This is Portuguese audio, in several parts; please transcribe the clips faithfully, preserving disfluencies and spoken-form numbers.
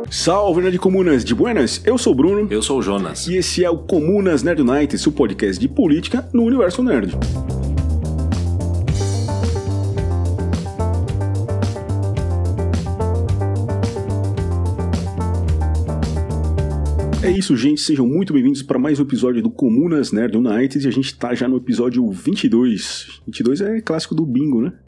Salve, Nerd Comunas de Buenas, eu sou o Bruno. Eu sou o Jonas. E esse é o Comunas Nerd Night, seu podcast de política no universo nerd. É isso, gente, sejam muito bem-vindos para mais um episódio do Comunas Nerd Night, e a gente tá já no episódio vinte e dois. vinte e dois é clássico do bingo, né?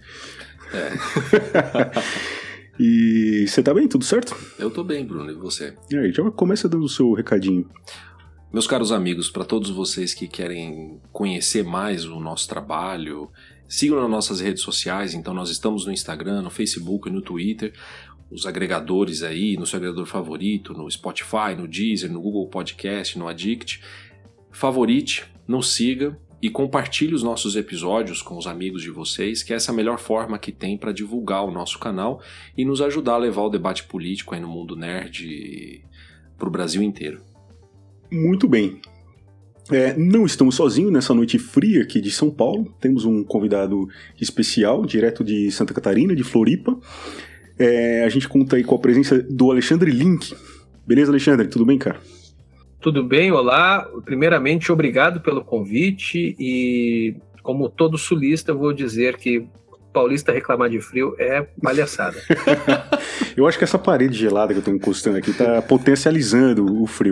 É. E você tá bem? Tudo certo? Eu tô bem, Bruno, e você? E aí, já começa dando o seu recadinho. Meus caros amigos, para todos vocês que querem conhecer mais o nosso trabalho, sigam nas nossas redes sociais. Então nós estamos no Instagram, no Facebook e no Twitter, os agregadores aí, no seu agregador favorito, no Spotify, no Deezer, no Google Podcast, no Addict. Favorite, nos siga e compartilhe os nossos episódios com os amigos de vocês, que é essa a melhor forma que tem para divulgar o nosso canal e nos ajudar a levar o debate político aí no mundo nerd para o Brasil inteiro. Muito bem. É, não estamos sozinhos nessa noite fria aqui de São Paulo. Temos um convidado especial, direto de Santa Catarina, de Floripa. É, a gente conta aí com a presença do Alexandre Link. Beleza, Alexandre? Tudo bem, cara? Tudo bem, olá. Primeiramente, obrigado pelo convite e, como todo sulista, eu vou dizer que paulista reclamar de frio é palhaçada. Eu acho que essa parede gelada que eu tô encostando aqui tá potencializando o frio.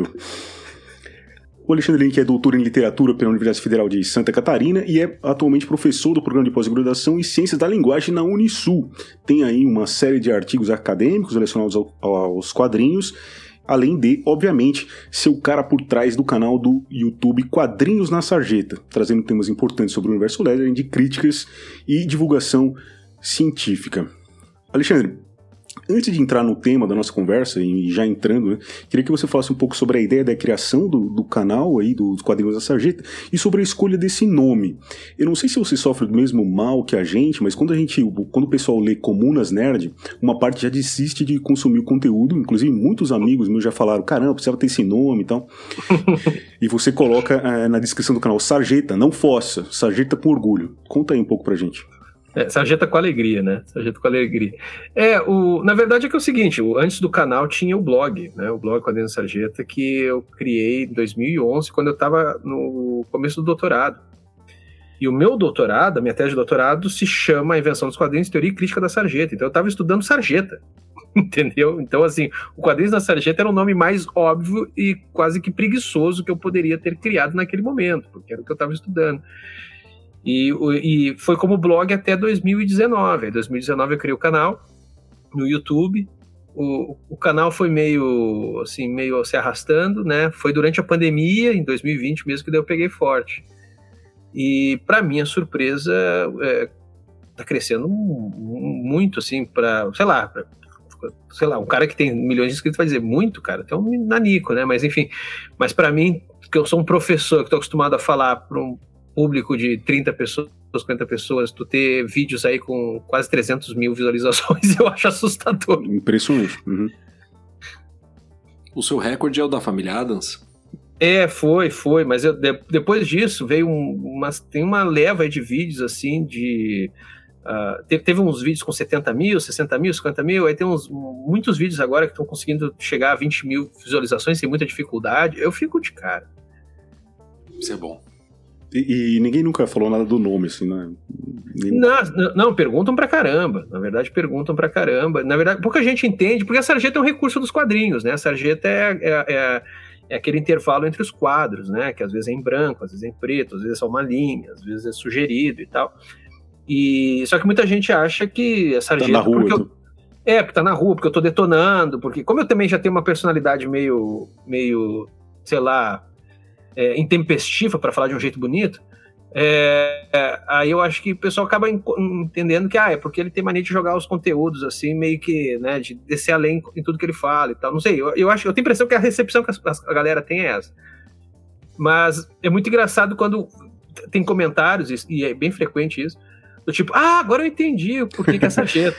O Alexandre Link é doutor em literatura pela Universidade Federal de Santa Catarina e é atualmente professor do programa de pós-graduação em Ciências da Linguagem na Unisul. Tem aí uma série de artigos acadêmicos relacionados ao, aos quadrinhos, além de, obviamente, ser o cara por trás do canal do YouTube Quadrinhos na Sarjeta, trazendo temas importantes sobre o universo nerd, de críticas e divulgação científica. Alexandre, antes de entrar no tema da nossa conversa, e já entrando, né, queria que você falasse um pouco sobre a ideia da criação do, do canal aí, dos Quadrinhos da Sarjeta, e sobre a escolha desse nome. Eu não sei se você sofre do mesmo mal que a gente, mas quando a gente, quando o pessoal lê Comunas Nerd, uma parte já desiste de consumir o conteúdo, inclusive muitos amigos meus já falaram, caramba, precisava ter esse nome e tal. E você coloca é, na descrição do canal, Sarjeta, não Fossa, Sarjeta com orgulho. Conta aí um pouco pra gente. É, Sarjeta com alegria, né? Sarjeta com alegria. É, o, na verdade é que é o seguinte, o, antes do canal tinha o blog, né? O blog Quadrinhos da Sarjeta, que eu criei em dois mil e onze, quando eu estava no começo do doutorado. E o meu doutorado, a minha tese de doutorado, se chama A Invenção dos Quadrinhos, Teoria e Crítica da Sarjeta. Então eu estava estudando Sarjeta, entendeu? Então, assim, o Quadrinhos da Sarjeta era o nome mais óbvio e quase que preguiçoso que eu poderia ter criado naquele momento, porque era o que eu estava estudando. E, e foi como blog até dois mil e dezenove. Em dois mil e dezenove eu criei o canal no YouTube. O, o canal foi meio, assim, meio se arrastando, né? Foi durante a pandemia, em dois mil e vinte mesmo, que daí eu peguei forte. E, para minha surpresa, é, tá crescendo muito, assim, para, sei lá, pra, sei lá, um cara que tem milhões de inscritos vai dizer muito, cara, até um nanico, né? Mas, enfim, mas para mim, que eu sou um professor, que estou acostumado a falar para um público de trinta pessoas, cinquenta pessoas, tu ter vídeos aí com quase trezentos mil visualizações, eu acho assustador. Impressionante. Uhum. O seu recorde é o da família Addams? É, foi, foi, mas eu, de, depois disso veio um, uma, tem uma leva aí de vídeos assim, de... Uh, teve, teve uns vídeos com setenta mil, sessenta mil, cinquenta mil, aí tem uns, muitos vídeos agora que estão conseguindo chegar a vinte mil visualizações sem muita dificuldade. Eu fico de cara. Isso é bom. E, e ninguém nunca falou nada do nome, assim, né? Nem... Não, não, perguntam pra caramba. Na verdade, perguntam pra caramba. Na verdade, pouca gente entende, porque a sarjeta é um recurso dos quadrinhos, né? A sarjeta é, é, é, é aquele intervalo entre os quadros, né? Que às vezes é em branco, às vezes é em preto, às vezes é só uma linha, às vezes é sugerido e tal. E, só que muita gente acha que a sarjeta... Tá na rua, porque eu, é, porque tá na rua, porque eu tô detonando, porque como eu também já tenho uma personalidade meio, meio sei lá... É, intempestiva, para falar de um jeito bonito, é, é, aí eu acho que o pessoal acaba en- entendendo que ah, é porque ele tem mania de jogar os conteúdos assim, meio que, né, de descer além em tudo que ele fala e tal, não sei, eu, eu acho, eu tenho a impressão que a recepção que a, a galera tem é essa, mas é muito engraçado quando tem comentários, e, e é bem frequente isso, do tipo, ah, agora eu entendi o porquê que é sarjeta.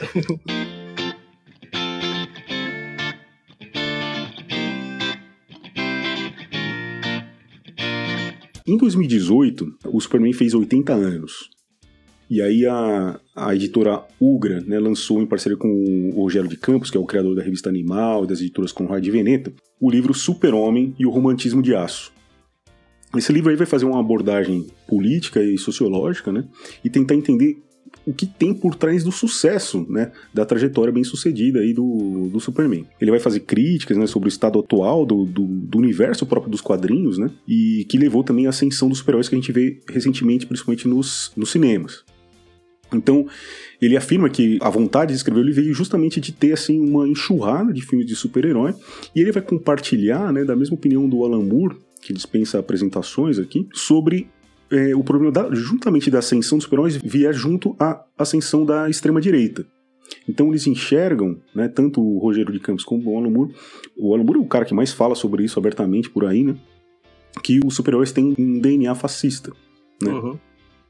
Em dois mil e dezoito, o Superman fez oitenta anos. E aí a, a editora Ugra, né, lançou em parceria com o Rogério de Campos, que é o criador da revista Animal e das editoras Conrad e Veneta, o livro Super-Homem e o Romantismo de Aço. Esse livro aí vai fazer uma abordagem política e sociológica, né, e tentar entender o que tem por trás do sucesso, né, da trajetória bem-sucedida aí do, do Superman. Ele vai fazer críticas, né, sobre o estado atual do, do, do universo próprio dos quadrinhos, né, e que levou também à ascensão dos super-heróis que a gente vê recentemente, principalmente nos, nos cinemas. Então, ele afirma que a vontade de escrever ele veio justamente de ter assim, uma enxurrada de filmes de super-herói, e ele vai compartilhar, né, da mesma opinião do Alan Moore, que dispensa apresentações aqui, sobre é, o problema da, juntamente da ascensão dos super-heróis vier junto à ascensão da extrema-direita. Então eles enxergam, né, tanto o Rogério de Campos como o Alan Moore, o Alan Moore é o cara que mais fala sobre isso abertamente por aí, né, que os super-heróis têm um D N A fascista, né? Uhum.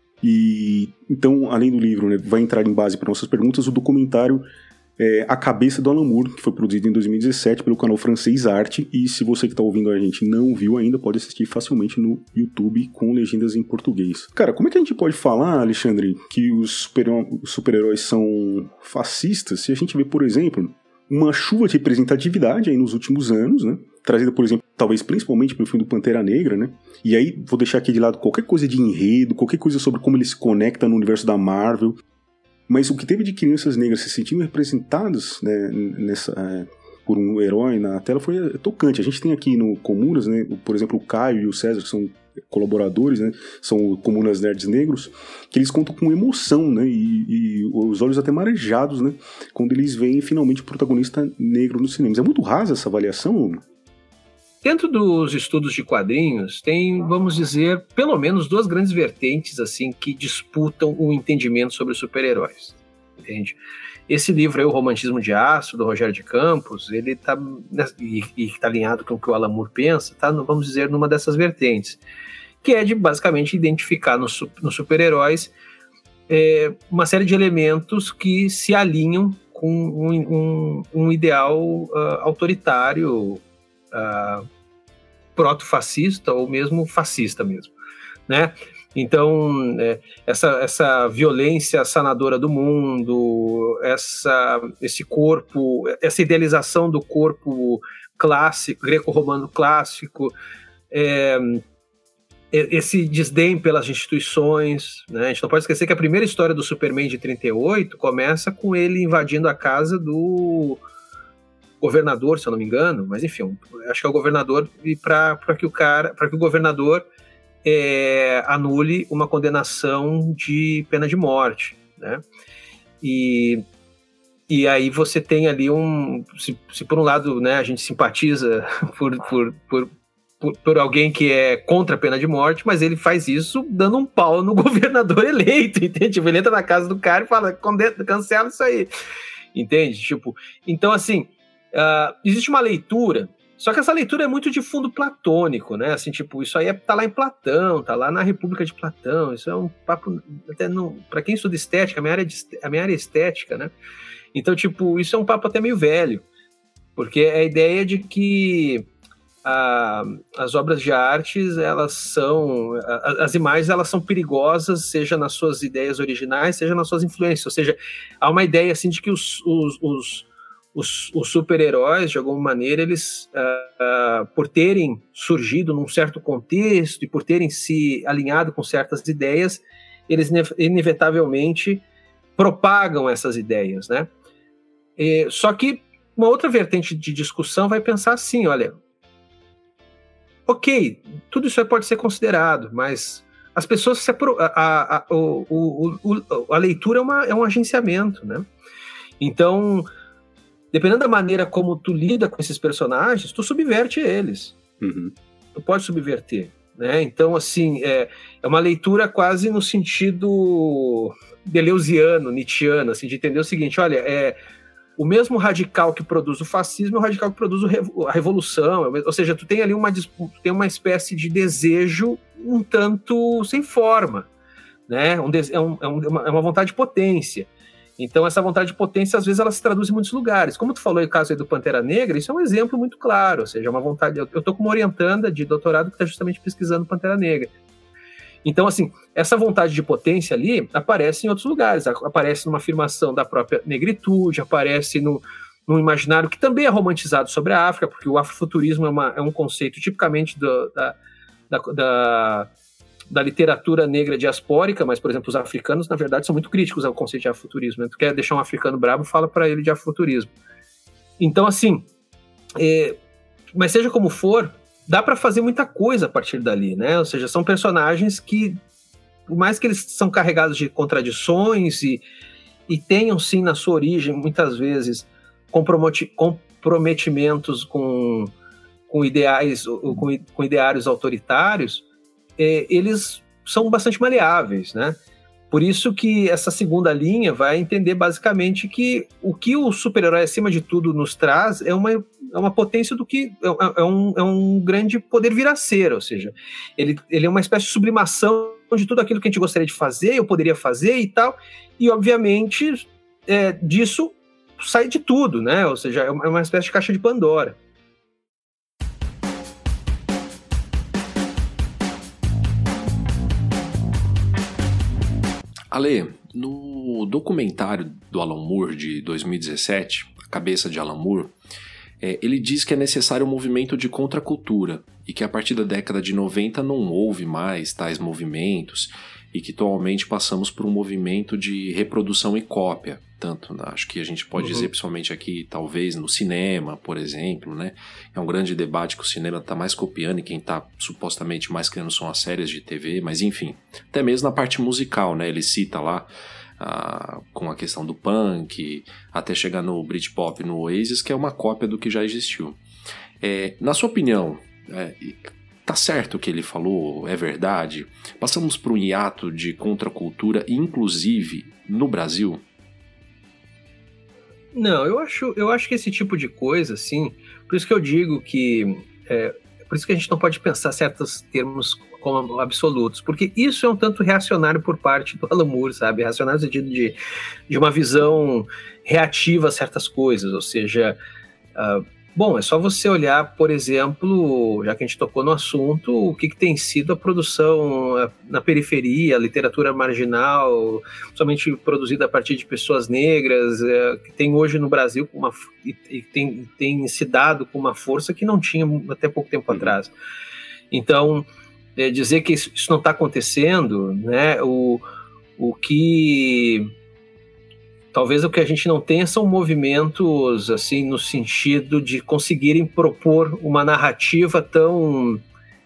E então, além do livro, né, vai entrar em base para nossas perguntas o documentário é, A Cabeça do Alan Moore, que foi produzido em dois mil e dezessete pelo canal Francês Arte, e se você que está ouvindo a gente não viu ainda, pode assistir facilmente no YouTube com legendas em português. Cara, como é que a gente pode falar, Alexandre, que os super-heróis são fascistas se a gente vê, por exemplo, uma chuva de representatividade aí nos últimos anos, né? Trazida, por exemplo, talvez principalmente pelo filme do Pantera Negra, né? E aí vou deixar aqui de lado qualquer coisa de enredo, qualquer coisa sobre como ele se conecta no universo da Marvel. Mas o que teve de crianças negras se sentindo representadas, né, nessa, é, por um herói na tela foi tocante. A gente tem aqui no Comunas, né, por exemplo, o Caio e o César, que são colaboradores, né, são Comunas Nerds Negros, que eles contam com emoção, né, e, e os olhos até marejados, né, quando eles veem finalmente o protagonista negro nos cinemas. É muito rasa essa avaliação? Dentro dos estudos de quadrinhos, tem, vamos dizer, pelo menos duas grandes vertentes assim que disputam o entendimento sobre os super-heróis. Entende? Esse livro aí, O Romantismo de Aço, do Rogério de Campos, ele está e está alinhado com o que o Alan Moore pensa, tá, vamos dizer, numa dessas vertentes, que é de basicamente identificar nos, nos super-heróis é, uma série de elementos que se alinham com um, um, um ideal uh, autoritário, Uh, proto-fascista ou mesmo fascista mesmo, né? Então, é, essa, essa violência sanadora do mundo, essa, esse corpo, essa idealização do corpo clássico, greco-romano clássico, é, esse desdém pelas instituições, né? A gente não pode esquecer que a primeira história do Superman de trinta e oito começa com ele invadindo a casa do governador, se eu não me engano, mas enfim, acho que é o governador, e para que o cara, para que o governador é, anule uma condenação de pena de morte, né? E, e aí você tem ali um, se, se por um lado, né, a gente simpatiza por, por, por, por, por alguém que é contra a pena de morte, mas ele faz isso dando um pau no governador eleito, entende? Tipo, ele entra na casa do cara e fala, cancela isso aí, entende? Tipo, então assim, Uh, existe uma leitura, só que essa leitura é muito de fundo platônico, né? Assim, tipo, isso aí é, tá lá em Platão, tá lá na República de Platão, isso é um papo, até para quem estuda estética, a minha, área de, a minha área é estética, né? Então, tipo, isso é um papo até meio velho, porque é a ideia de que uh, as obras de artes, elas são, uh, as imagens, elas são perigosas, seja nas suas ideias originais, seja nas suas influências, ou seja, há uma ideia, assim, de que os, os, os Os, os super-heróis, de alguma maneira, eles, uh, uh, por terem surgido num certo contexto e por terem se alinhado com certas ideias, eles inevitavelmente propagam essas ideias, né? E, só que uma outra vertente de discussão vai pensar assim, olha, ok, tudo isso aí pode ser considerado, mas as pessoas, se apro- a, a, a, o, o, o, a leitura é, uma, é um agenciamento, né? Então, dependendo da maneira como tu lida com esses personagens, tu subverte eles. Uhum. Tu pode subverter, né? Então, assim, é, é uma leitura quase no sentido deleuziano, nietzschiano, assim, de entender o seguinte, olha, é, o mesmo radical que produz o fascismo é o radical que produz a revolução, ou seja, tu tem ali uma, tu tem uma espécie de desejo um tanto sem forma, né? Um, é, um, é, uma, é uma vontade de potência. Então, essa vontade de potência, às vezes, ela se traduz em muitos lugares. Como tu falou, o caso aí do Pantera Negra, isso é um exemplo muito claro. Ou seja, uma vontade... Eu estou com uma orientanda de doutorado que está justamente pesquisando Pantera Negra. Então, assim, essa vontade de potência ali aparece em outros lugares, aparece numa afirmação da própria negritude, aparece no, no imaginário que também é romantizado sobre a África, porque o afrofuturismo é, uma, é um conceito tipicamente do, da, da, da, da literatura negra diaspórica, mas, por exemplo, os africanos, na verdade, são muito críticos ao conceito de afrofuturismo. Né? Tu quer deixar um africano brabo, fala para ele de afrofuturismo. Então, assim, é, mas seja como for, dá para fazer muita coisa a partir dali, né? Ou seja, são personagens que, por mais que eles são carregados de contradições e, e tenham, sim, na sua origem, muitas vezes, comprometimentos com, com ideais, com, com ideários autoritários, é, eles são bastante maleáveis, né? Por isso que essa segunda linha vai entender basicamente que o que o super-herói, acima de tudo, nos traz é uma, é uma potência do que é, é, um, é um grande poder viraceiro, ou seja, ele, ele é uma espécie de sublimação de tudo aquilo que a gente gostaria de fazer, eu poderia fazer e tal, e obviamente é, disso sai de tudo, né? Ou seja, é uma espécie de caixa de Pandora. Ale, no documentário do Alan Moore de dois mil e dezessete, A Cabeça de Alan Moore, é, ele diz que é necessário um movimento de contracultura e que a partir da década de noventa não houve mais tais movimentos e que atualmente passamos por um movimento de reprodução e cópia. Tanto, acho que a gente pode uhum. dizer, principalmente aqui, talvez no cinema, por exemplo, né? É um grande debate que o cinema está mais copiando e quem está supostamente mais criando são as séries de T V, mas enfim, até mesmo na parte musical, né? Ele cita lá ah, com a questão do punk, até chegar no Britpop, no Oasis, que é uma cópia do que já existiu. É, na sua opinião, é, tá certo o que ele falou? É verdade? Passamos por um hiato de contracultura, inclusive no Brasil? Não, eu acho, eu acho que esse tipo de coisa, assim, por isso que eu digo que, é, por isso que a gente não pode pensar certos termos como absolutos, porque isso é um tanto reacionário por parte do Alan Moore, sabe? Reacionário no sentido de, de uma visão reativa a certas coisas, ou seja, uh, bom, é só você olhar, por exemplo, já que a gente tocou no assunto, o que, que tem sido a produção na periferia, a literatura marginal, somente produzida a partir de pessoas negras, é, que tem hoje no Brasil uma, e, e tem, tem se dado com uma força que não tinha até pouco tempo atrás. Então, é, dizer que isso, isso não está acontecendo, né, o, o que... Talvez o que a gente não tenha são movimentos, assim, no sentido de conseguirem propor uma narrativa tão,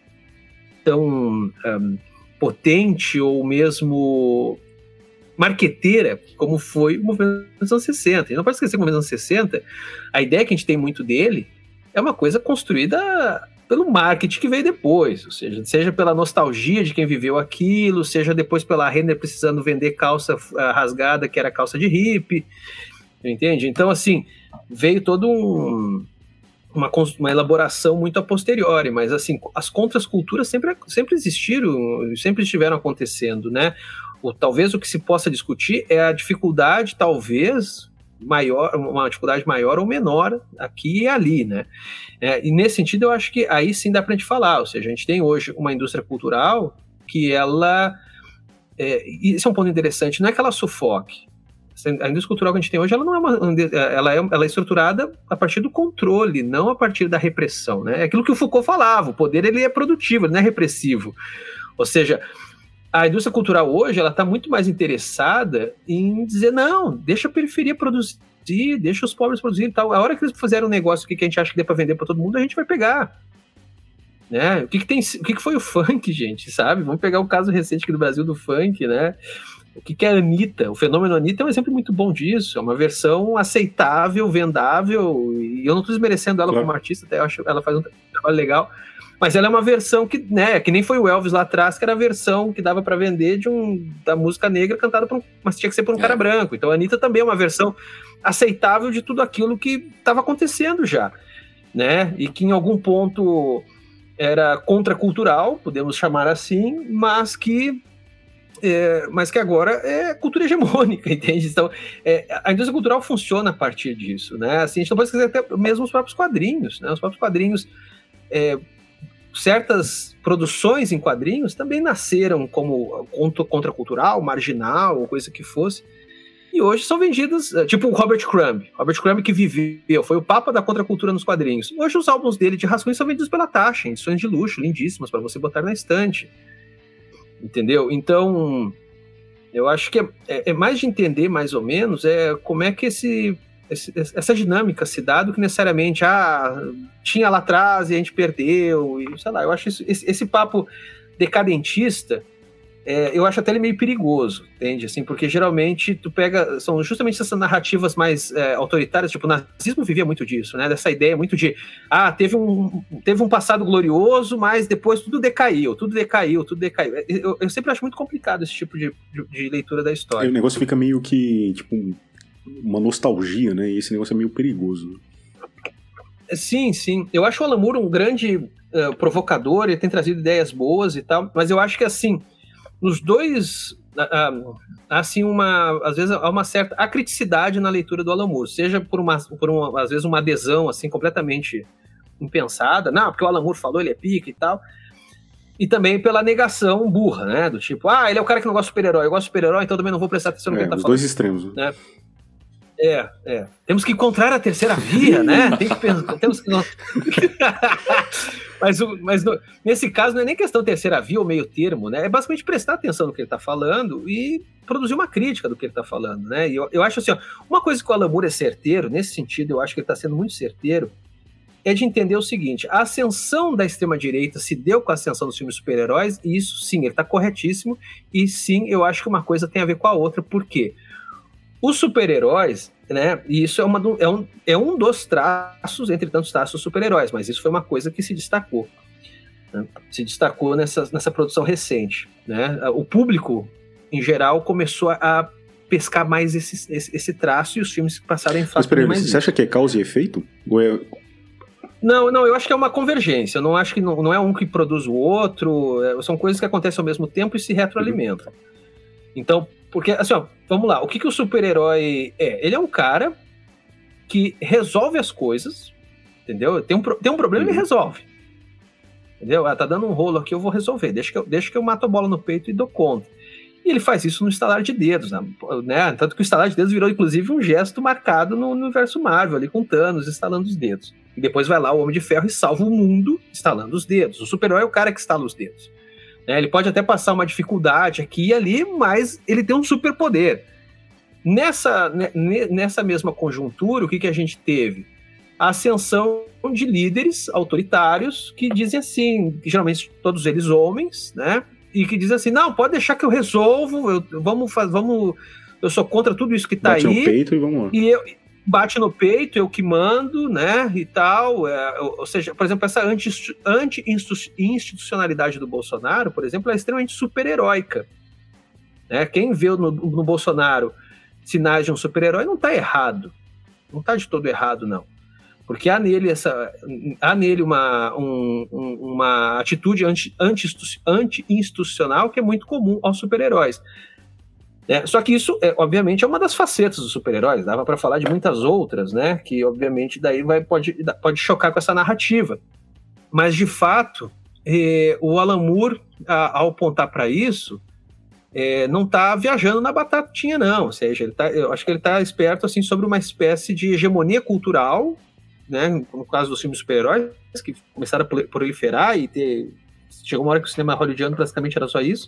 tão um, potente ou mesmo marqueteira como foi o movimento dos anos sessenta. E não pode esquecer que o movimento dos anos sessenta, a ideia que a gente tem muito dele é uma coisa construída pelo marketing que veio depois, ou seja, seja pela nostalgia de quem viveu aquilo, seja depois pela Renner precisando vender calça uh, rasgada, que era calça de hippie, entende? Então, assim, veio todo um, uma, uma elaboração muito a posteriori, mas, assim, as contraculturas sempre, sempre existiram, sempre estiveram acontecendo, né? O, talvez o que se possa discutir é a dificuldade, talvez... maior, uma dificuldade maior ou menor aqui e ali, né? É, e nesse sentido eu acho que aí sim dá pra gente falar, ou seja, a gente tem hoje uma indústria cultural que ela, é, isso é um ponto interessante, não é que ela sufoque. A indústria cultural que a gente tem hoje, ela não é uma, ela é, ela é estruturada a partir do controle, não a partir da repressão, né? É aquilo que o Foucault falava, o poder ele é produtivo, ele não é repressivo. Ou seja, a indústria cultural hoje, ela está muito mais interessada em dizer, não, deixa a periferia produzir, deixa os pobres produzir e tal. A hora que eles fizerem um negócio que a gente acha que dê para vender para todo mundo, a gente vai pegar. Né? O, que, que, tem, o que, que foi o funk, gente, sabe? Vamos pegar o caso recente aqui do Brasil do funk, né? O que, que é a Anitta? O fenômeno Anitta é um exemplo muito bom disso. É uma versão aceitável, vendável, e eu não estou desmerecendo ela claro. Como artista, até eu acho que ela faz um trabalho legal. Mas ela é uma versão que, né, que nem foi o Elvis lá atrás, que era a versão que dava pra vender de um, da música negra cantada por um, mas tinha que ser por um é. cara branco. Então a Anitta também é uma versão aceitável de tudo aquilo que estava acontecendo já, né? E que em algum ponto era contracultural, podemos chamar assim, mas que, é, mas que agora é cultura hegemônica, entende? Então é, a indústria cultural funciona a partir disso, né? Assim, a gente não pode esquecer até mesmo os próprios quadrinhos, né? Os próprios quadrinhos... É, certas produções em quadrinhos também nasceram como contracultural, marginal, ou coisa que fosse, e hoje são vendidas, tipo o Robert Crumb. Robert Crumb que viveu, foi o papa da contracultura nos quadrinhos. Hoje os álbuns dele de rascunhos são vendidos pela Taша, em edições de luxo, lindíssimas, para você botar na estante. Entendeu? Então, eu acho que é, é, é mais de entender, mais ou menos, é como é que esse, esse, essa dinâmica se dá do que necessariamente, ah, tinha lá atrás e a gente perdeu, e sei lá, eu acho isso, esse, esse papo decadentista, É, eu acho até ele meio perigoso, entende? Assim, porque geralmente tu pega, são justamente essas narrativas mais é, autoritárias, tipo, o nazismo vivia muito disso, né? Dessa ideia muito de, ah, teve um, teve um passado glorioso, mas depois tudo decaiu, tudo decaiu, tudo decaiu. Eu, eu sempre acho muito complicado esse tipo de, de, de leitura da história. É, o negócio fica meio que, tipo, uma nostalgia, né? E esse negócio é meio perigoso. Sim, sim. Eu acho o Alan Moore um grande uh, provocador, ele tem trazido ideias boas e tal, mas eu acho que, assim, nos dois, há assim, uma, às vezes há uma certa acriticidade na leitura do Alan Moore, seja por, uma, por uma, às vezes uma adesão assim, completamente impensada, não, porque o Alan Moore falou, ele é pica e tal, e também pela negação burra, né, do tipo, ah, ele é o cara que não gosta de super-herói, eu gosto de super-herói, então também não vou prestar atenção no que é, ele tá os falando. Os dois extremos, né? É, é. Temos que encontrar a terceira via, né? Tem que pensar, temos que... mas mas no, nesse caso não é nem questão de terceira via ou meio termo, né? É basicamente prestar atenção no que ele está falando e produzir uma crítica do que ele está falando, né? E eu, eu acho assim, ó, uma coisa que o Alan Moore é certeiro, nesse sentido eu acho que ele está sendo muito certeiro, é de entender o seguinte, a ascensão da extrema-direita se deu com a ascensão dos filmes super-heróis, e isso sim, ele está corretíssimo, e sim, eu acho que uma coisa tem a ver com a outra, por quê? Os super-heróis, né, e isso é, uma, é, um, é um dos traços, entre tantos traços dos super-heróis, mas isso foi uma coisa que se destacou, né, se destacou nessa, nessa produção recente, né, o público, em geral, começou a pescar mais esse, esse, esse traço, e os filmes passaram em fato. Mas peraí, mais você isso. acha que é causa e efeito? Ou é... Não, não, eu acho que é uma convergência, eu não acho que não, não é um que produz o outro, é, são coisas que acontecem ao mesmo tempo e se retroalimentam. Então, porque, assim, ó, vamos lá, o que, que o super-herói é? Ele é um cara que resolve as coisas, entendeu? Tem um, tem um problema, ele resolve. Entendeu? Ah, tá dando um rolo aqui, eu vou resolver, deixa que eu, deixa que eu mato a bola no peito e dou conta. E ele faz isso no estalar de dedos, né? Tanto que o estalar de dedos virou, inclusive, um gesto marcado no universo Marvel, ali com Thanos estalando os dedos. E depois vai lá o Homem de Ferro e salva o mundo estalando os dedos. O super-herói é o cara que estala os dedos. É, ele pode até passar uma dificuldade aqui e ali, mas ele tem um superpoder. Nessa, nessa mesma conjuntura, o que, que a gente teve? A ascensão de líderes autoritários que dizem assim, geralmente todos eles homens, né? E que dizem assim, não, pode deixar que eu resolvo, eu, vamos, vamos, eu sou contra tudo isso que tá Bate aí. Bate no peito e vamos lá. E eu, bate no peito, eu que mando, né, e tal, é, ou seja, por exemplo, essa anti, anti-institucionalidade do Bolsonaro, por exemplo, é extremamente super-heróica, né, quem vê no, no Bolsonaro sinais de um super-herói não está errado, não está de todo errado, não, porque há nele, essa, há nele uma, um, uma atitude anti, anti-institucional que é muito comum aos super-heróis. É, só que isso, é, obviamente, é uma das facetas dos super-heróis, dava para falar de muitas outras, né, que obviamente daí vai, pode, pode chocar com essa narrativa. Mas, de fato, é, o Alan Moore, a, ao apontar para isso, é, não está viajando na batatinha, não. Ou seja, ele tá, eu acho que ele está esperto assim, sobre uma espécie de hegemonia cultural, né, no caso dos filmes super-heróis, que começaram a proliferar e ter... Chegou uma hora que o cinema hollywoodiano praticamente era só isso.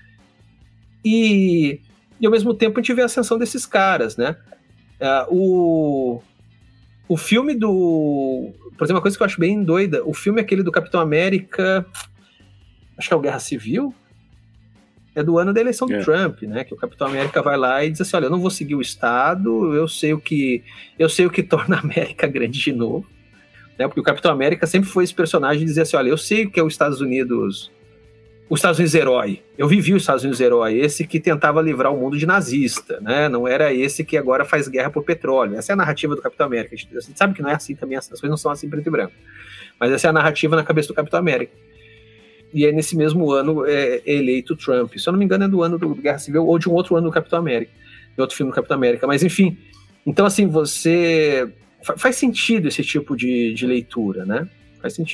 E... E, ao mesmo tempo, a gente vê a ascensão desses caras, né? Uh, o, o filme do... Por exemplo, uma coisa que eu acho bem doida, o filme aquele do Capitão América, acho que é o Guerra Civil, é do ano da eleição do é. Trump, né? Que o Capitão América vai lá e diz assim, olha, eu não vou seguir o Estado, eu sei o que, eu sei o que torna a América grande de novo. Né? Porque o Capitão América sempre foi esse personagem de dizer assim, olha, eu sei o que é os Estados Unidos... Os Estados Unidos herói. Eu vivi os Estados Unidos herói, esse que tentava livrar o mundo de nazista, né? Não era esse que agora faz guerra por petróleo. Essa é a narrativa do Capitão América. A gente, a gente sabe que não é assim também, as coisas não são assim preto e branco. Mas essa é a narrativa na cabeça do Capitão América. E é nesse mesmo ano é, é eleito Trump. Se eu não me engano é do ano do Guerra Civil ou de um outro ano do Capitão América. De outro filme do Capitão América. Mas enfim, então assim, você... Faz sentido esse tipo de, de leitura, né? Faz sentido.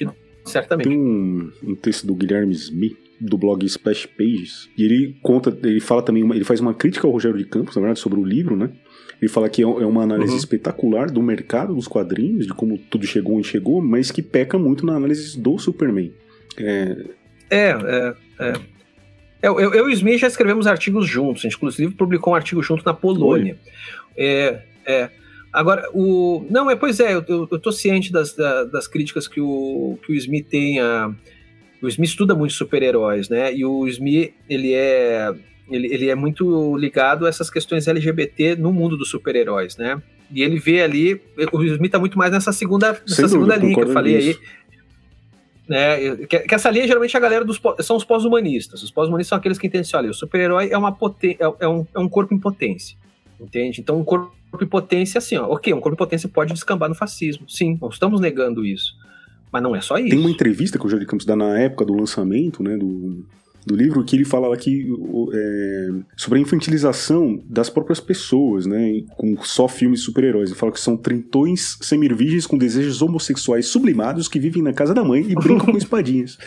certamente. Tem um, um texto do Guilherme Smith, do blog Splash Pages, e ele conta, ele fala também, ele faz uma crítica ao Rogério de Campos, na verdade, sobre o livro, né? Ele fala que é uma análise uhum. espetacular do mercado dos quadrinhos, de como tudo chegou onde chegou, mas que peca muito na análise do Superman. É, é, é. é. Eu, eu, eu e o Smith já escrevemos artigos juntos, a gente inclusive publicou um artigo junto na Polônia. É, é. Agora, o... Não, é, pois é, eu, eu, eu tô ciente das, das críticas que o, que o Smith tem a... O Smith estuda muito super-heróis, né? E o Smith, ele é... Ele, ele é muito ligado a essas questões L G B T no mundo dos super-heróis, né? E ele vê ali... O Smith tá muito mais nessa segunda, nessa segunda linha que eu falei nisso. aí. Né? Que, que essa linha, geralmente, a galera dos, são os pós-humanistas. Os pós-humanistas são aqueles que entendem assim, olha, o super-herói é, uma poten- é, é, um, é um corpo em potência. Entende? Então, um corpo em potência, assim, ó, ok, um corpo em potência pode descambar no fascismo. Sim, não estamos negando isso. Mas não é só isso. Tem uma entrevista que o Rogério de Campos dá na época do lançamento, né, do... do livro, que ele fala lá que, é, sobre a infantilização das próprias pessoas, né, com só filmes de super-heróis. Ele fala que são trintões semi-virgens com desejos homossexuais sublimados que vivem na casa da mãe e brincam com espadinhas.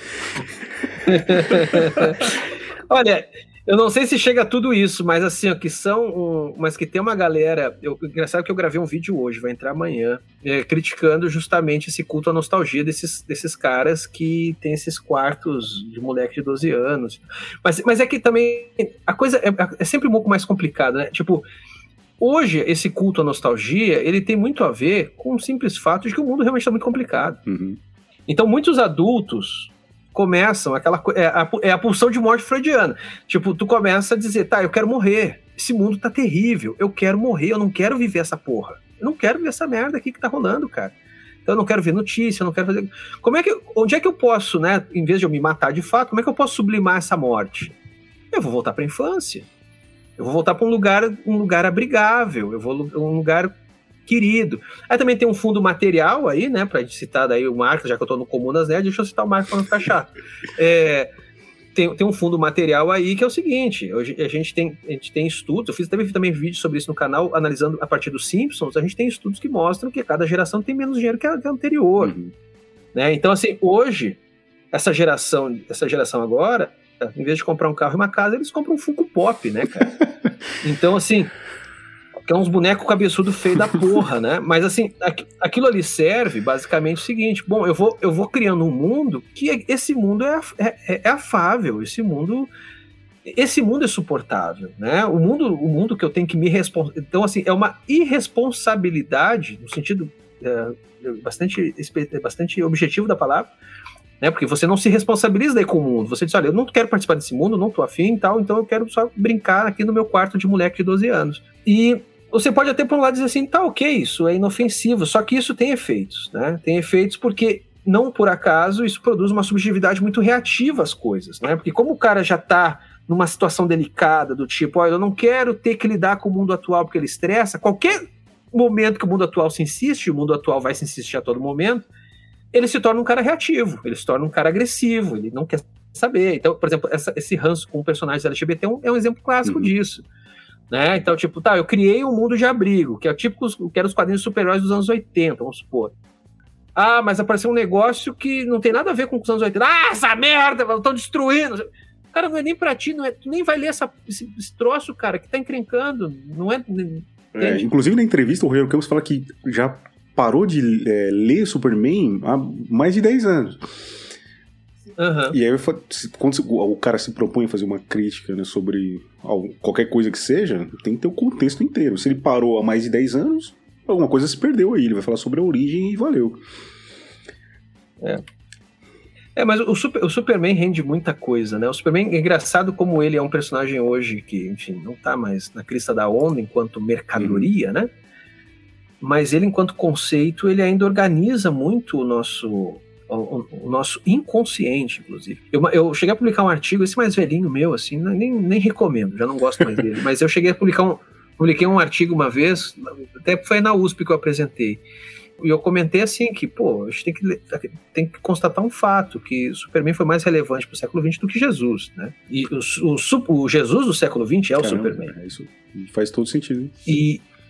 Olha, eu não sei se chega a tudo isso, mas assim, ó, que são, um, mas que tem uma galera, eu, engraçado que eu gravei um vídeo hoje, vai entrar amanhã, é, criticando justamente esse culto à nostalgia desses, desses caras que tem esses quartos de moleque de doze anos, mas, mas é que também, a coisa é, é sempre um pouco mais complicada, né, tipo, hoje esse culto à nostalgia, ele tem muito a ver com o simples fato de que o mundo realmente está muito complicado. Uhum. Então muitos adultos começam, aquela é a, é a pulsão de morte freudiana. Tipo, tu começa a dizer, tá, eu quero morrer. Esse mundo tá terrível. Eu quero morrer, eu não quero viver essa porra. Eu não quero ver essa merda aqui que tá rolando, cara. Então eu não quero ver notícia, eu não quero fazer... Como é que... Onde é que eu posso, né, em vez de eu me matar de fato, como é que eu posso sublimar essa morte? Eu vou voltar pra infância. Eu vou voltar pra um lugar, um lugar abrigável. Eu vou um lugar querido. Aí também tem um fundo material aí, né, pra gente citar daí o Marcos, já que eu tô no Comunas Nerd, deixa eu citar o Marcos pra não ficar chato. É, tem, tem um fundo material aí que é o seguinte, hoje a gente tem, a gente tem estudos, eu fiz também, também vídeo sobre isso no canal, analisando a partir dos Simpsons, a gente tem estudos que mostram que cada geração tem menos dinheiro que a, que a anterior. Uhum. Né? Então, assim, hoje, essa geração, essa geração agora, em vez de comprar um carro e uma casa, eles compram um Funko Pop, né, cara? Então, assim... que é uns bonecos cabeçudo feio da porra, né? Mas assim, aqu- aquilo ali serve basicamente o seguinte, bom, eu vou, eu vou criando um mundo que é, esse mundo é, é, é afável, esse mundo esse mundo é suportável, né? O mundo, o mundo que eu tenho que me responsabilizar, então assim, é uma irresponsabilidade, no sentido é, bastante, bastante objetivo da palavra, né? Porque você não se responsabiliza daí com o mundo, você diz, olha, eu não quero participar desse mundo, não tô afim e tal, então eu quero só brincar aqui no meu quarto de moleque de doze anos. E você pode até por um lado dizer assim, tá ok, isso é inofensivo, só que isso tem efeitos, né? Tem efeitos porque, não por acaso, isso produz uma subjetividade muito reativa às coisas, né? Porque como o cara já tá numa situação delicada, do tipo, olha, eu não quero ter que lidar com o mundo atual porque ele estressa, qualquer momento que o mundo atual se insiste, o mundo atual vai se insistir a todo momento, ele se torna um cara reativo, ele se torna um cara agressivo, ele não quer saber. Então, por exemplo, essa, esse ranço com personagens L G B T é um, é um exemplo clássico uhum. disso. Né? Então, tipo, tá, eu criei um mundo de abrigo, que é tipo que era os quadrinhos super-heróis dos anos oitenta, vamos supor. Ah, mas apareceu um negócio que não tem nada a ver com os anos oitenta. Ah, essa merda, estão destruindo. Cara, não é nem pra ti, não é, tu nem vai ler essa, esse, esse troço, cara, que tá encrencando. Não é. é inclusive, na entrevista, o Rogério Campos fala que já parou de é, ler Superman há mais de dez anos. Uhum. E aí, quando o cara se propõe a fazer uma crítica, né, sobre qualquer coisa que seja, tem que ter o contexto inteiro. Se ele parou há mais de dez anos, alguma coisa se perdeu aí. Ele vai falar sobre a origem e valeu. É, é mas o, super, o Superman rende muita coisa, né? O Superman, é engraçado como ele é um personagem hoje que, enfim, não tá mais na crista da onda enquanto mercadoria, uhum. né? Mas ele, enquanto conceito, ele ainda organiza muito o nosso... O, o nosso inconsciente, inclusive. Eu, eu cheguei a publicar um artigo, esse mais velhinho meu, assim, nem, nem recomendo, já não gosto mais dele, mas eu cheguei a publicar um, publiquei um artigo uma vez, até foi na U S P que eu apresentei, e eu comentei assim que, pô, a gente tem que, tem que constatar um fato, que o Superman foi mais relevante pro século vinte do que Jesus, né? E o, o, o Jesus do século vinte é o Caramba, Superman. É isso faz todo sentido. E